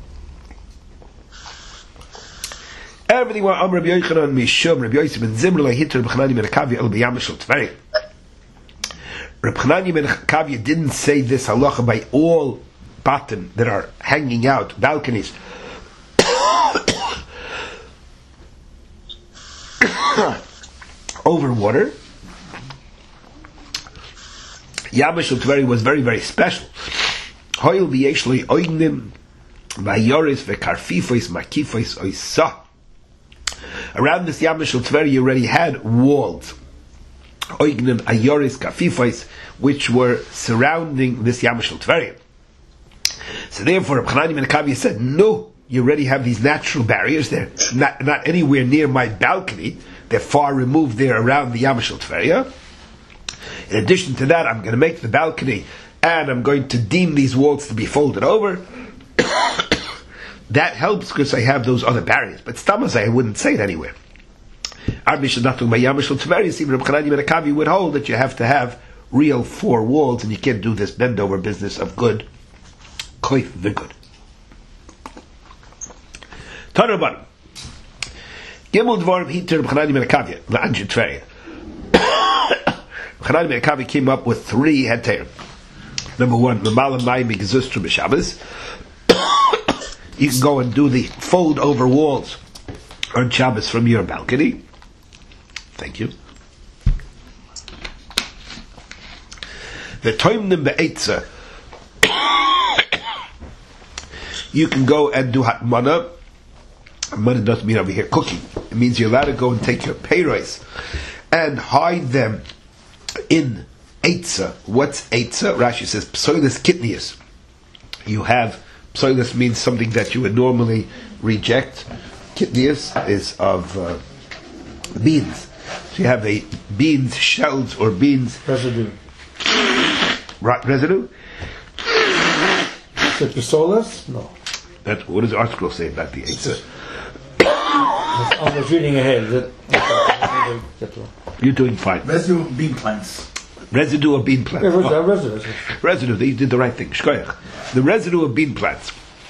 Everything what Amr Rabbi Yochanan Mishum Rabbi Yosef ben Zimra lahiter Rabbi Chananya ben Akavia el b'yam shel Tveri. Rabbi Chananya ben Akavia didn't say this halacha by all batim that are hanging out, balconies. Over water. Yamashul Tveri was very, very special. Hoyel v'yeshloi oignim v'yoris v'karfifois makifois oisa. Around this Yamashul Tveri you already had walls. Oignim, ayoris, karfifois, which were surrounding this Yamashul Tveri. So therefore, Reb Chananya ben Akavia said, no, you already have these natural barriers. They're not, not anywhere near my balcony. They're far removed there around the Yamashul Tveri. In addition to that, I'm going to make the balcony and I'm going to deem these walls to be folded over. That helps because I have those other barriers. But Stamas, I wouldn't say it anywhere. Our Mishnah not talking about Yamashul Tveri, even Reb Chananya ben Akavia would hold that you have to have real four walls and you can't do this bend over business of good. Koif the good. Taraban. Gimel Dvarim Hiter Reb Chananya ben Akavia, La'anjit Tveri. Chananya ben Akavia came up with three heter. Number one, Mamalam Mayim Gzustra b'Shabbos. You can go and do the fold over walls on Shabbos from your balcony. Thank you. The Toimnim be'etza. You can go and do hatmana. Hatmana doesn't mean over here cooking. It means you're allowed to go and take your pay rice and hide them in Eitza. What's Eitza? Rashi says psoilis kitnius. You have psoilis means something that you would normally reject. Kitnius is of uh, beans. So you have a beans shells or beans Residue. Right, residue. Is it psoilis? No. That what does the article say about the Eitza? I was reading ahead. Is it? You're doing fine. Residue of bean plants. Residue of bean plants. Yeah, res- Oh. uh, residue. Residue, they did the right thing. Shkoyach. The residue of bean plants.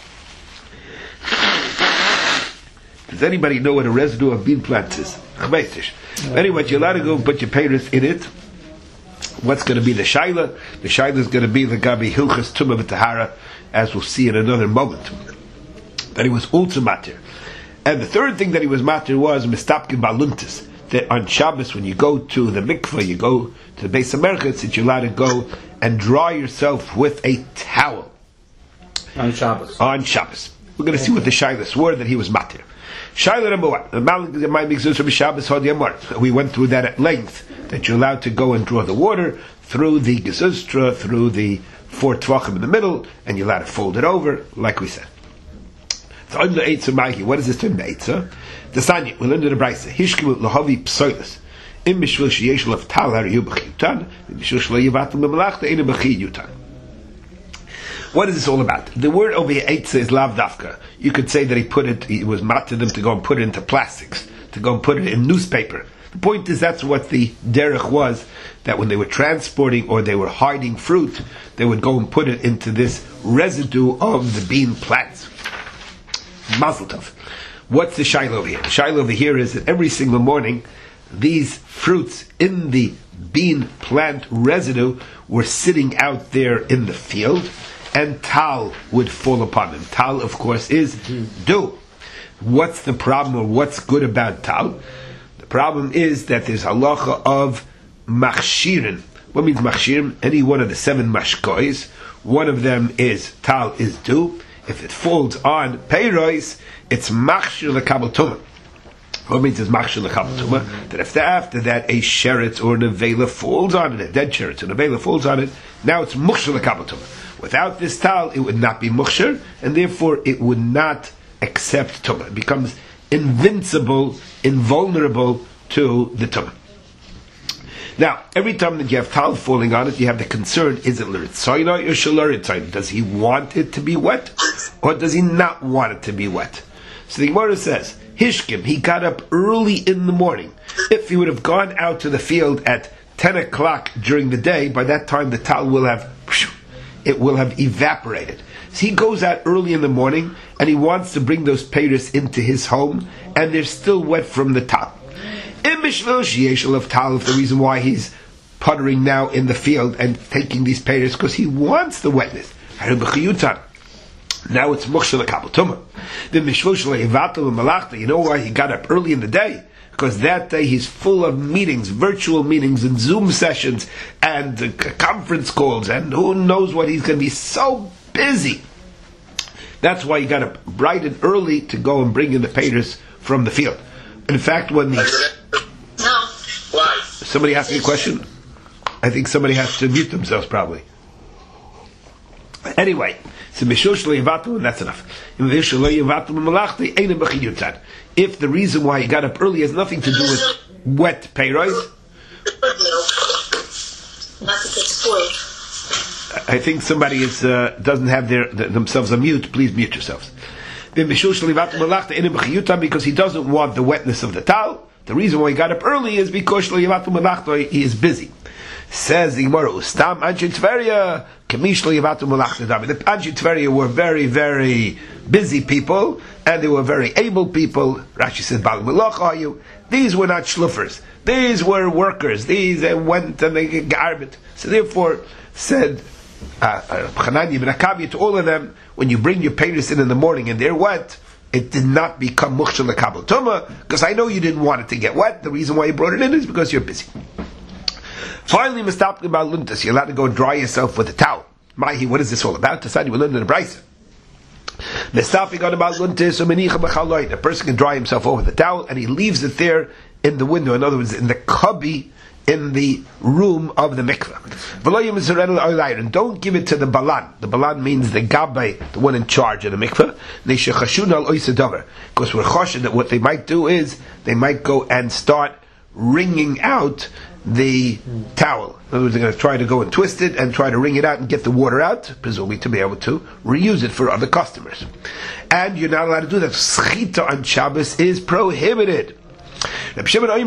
Does anybody know what a residue of bean plants is? Chmeisish. Anyway, you're allowed to go put your payers in it. What's going to be the shaila? The shaila is going to be the gabi hilchas tumah v'tahara, as we'll see in another moment. That he was also matir. And the third thing that he was matir was mistapkin baluntis. That on Shabbos, when you go to the mikveh, you go to the Beis HaMerchetz, that you're allowed to go and dry yourself with a towel. On Shabbos. On Shabbos. We're going to see what the shaylas were that he was matir. Shayla number one. The Malik might be Gzusra b'Shabbos Hod Yamar. We went through that at length. That you're allowed to go and draw the water through the Gezustra, through the four tvachim in the middle, and you're allowed to fold it over, like we said. What is this term, the Eitza? The Sanya, we'll end the Braisa. Hishkimu lahavi psoilis. Im mishvil sheyesh lav tal hariyu b'chiyutan, im mishvil shlo yivatum b'malachta, inu b'chiyutan. What is this all about? The word over here, Eitza, is lav dafka. You could say that he put it, he was mat to them to go and put it into plastics, to go and put it in newspaper. The point is that's what the derech was, that when they were transporting or they were hiding fruit, they would go and put it into this residue of the bean plants. Mazel tov. What's the shaila over here? The shaila over here is that every single morning, these fruits in the bean plant residue were sitting out there in the field, and tal would fall upon them. Tal, of course, is dew. What's the problem, or what's good about tal? problem is that there's halacha of machshirin. What means machshirin? Any one of the seven mashkois. One of them is tal is due. If it falls on peiros, it's machshir lekabel tumah. What means it's machshir lekabel tumah? That if after that a sheretz or an avela falls on it, a dead sheretz or an avela falls on it, now it's machshir lekabel tumah. Without this tal, it would not be machshir, and therefore it would not accept tumah. It becomes invincible, invulnerable to the tumah. Now, every time that you have tal falling on it, you have the concern, is it l'ritzaynai or sh'lo-ritzaynai? Does he want it to be wet, or does he not want it to be wet? So the Gemara says, Hishkim, he got up early in the morning. If he would have gone out to the field at ten o'clock during the day, by that time the tal will have, it will have evaporated. So he goes out early in the morning, and he wants to bring those peiros into his home, and they're still wet from the tal. If the reason why he's puttering now in the field and taking these peiros because he wants the wetness. Now it's mukshal lekabel tumah. You know why he got up early in the day? Because that day he's full of meetings, virtual meetings and Zoom sessions and uh, conference calls, and who knows what, he's going to be so busy. That's why he got up bright and early to go and bring in the peiros from the field. In fact, when the somebody asked me a question, I think somebody has to mute themselves probably. Anyway, so and that's enough. If the reason why he got up early has nothing to do with wet peiros, I think somebody is uh, doesn't have their themselves on mute. Please mute yourselves. Because he doesn't want the wetness of the tal. The reason why he got up early is because he is busy. Says the Gemara, Ustam Anshe Tveria, Kamish Yavatu Malachta David. The Anshe Tveria were very, very busy people, and they were very able people. Rashi says, Bal Melach are you? These were not schluffers. These were workers. These uh, went and they garbage. So therefore, said Chananya ben Akavi to all of them, when you bring your peiros in in the morning and they're wet, it did not become mukshal lekabel tumah, because I know you didn't want it to get wet. The reason why you brought it in is because you're busy. Finally, mistapli about luntas, you're allowed to go dry yourself with a towel. Mahi, what is this all about? Decide you will learn in the brayso. Mistapli got about luntas, so menicha b'chaloid. A person can dry himself over the towel and he leaves it there in the window. In other words, in the cubby in the room of the mikveh. And don't give it to the balan. The balan means the gabbai, the one in charge of the mikveh. Because we're choshen that what they might do is they might go and start wringing out the towel. In other words, they're going to try to go and twist it and try to wring it out and get the water out, presumably to be able to reuse it for other customers. And you're not allowed to do that. Schita on Shabbos is prohibited. You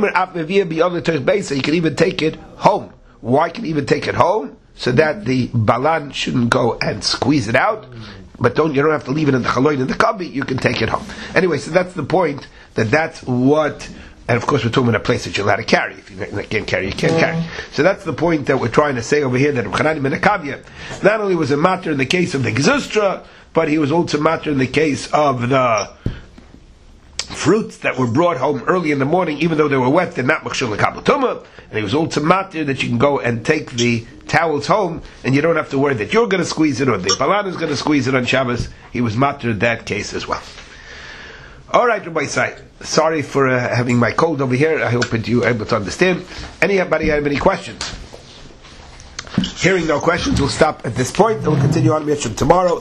can even take it home. Why can you even take it home? So that the balan shouldn't go and squeeze it out. But don't you don't have to leave it in the chaloin in the cubby. You can take it home. Anyway, so that's the point. That that's what. And of course, we're talking about a place that you're allowed to carry. If you can't carry, you can't mm. carry. So that's the point that we're trying to say over here. That Chananya ben Akavia not only was a matter in the case of the gezustra, but he was also a matter in the case of the fruits that were brought home early in the morning, even though they were wet, they're not machshul lekabel tumah. And it was also matter that you can go and take the towels home, and you don't have to worry that you're going to squeeze it or the balan is going to squeeze it on Shabbos. He was matter in that case as well. All right, Rabbi Sai. Sorry for uh, having my cold over here. I hope that you are able to understand. Anybody have any questions? Hearing no questions, we'll stop at this point and we'll continue on tomorrow.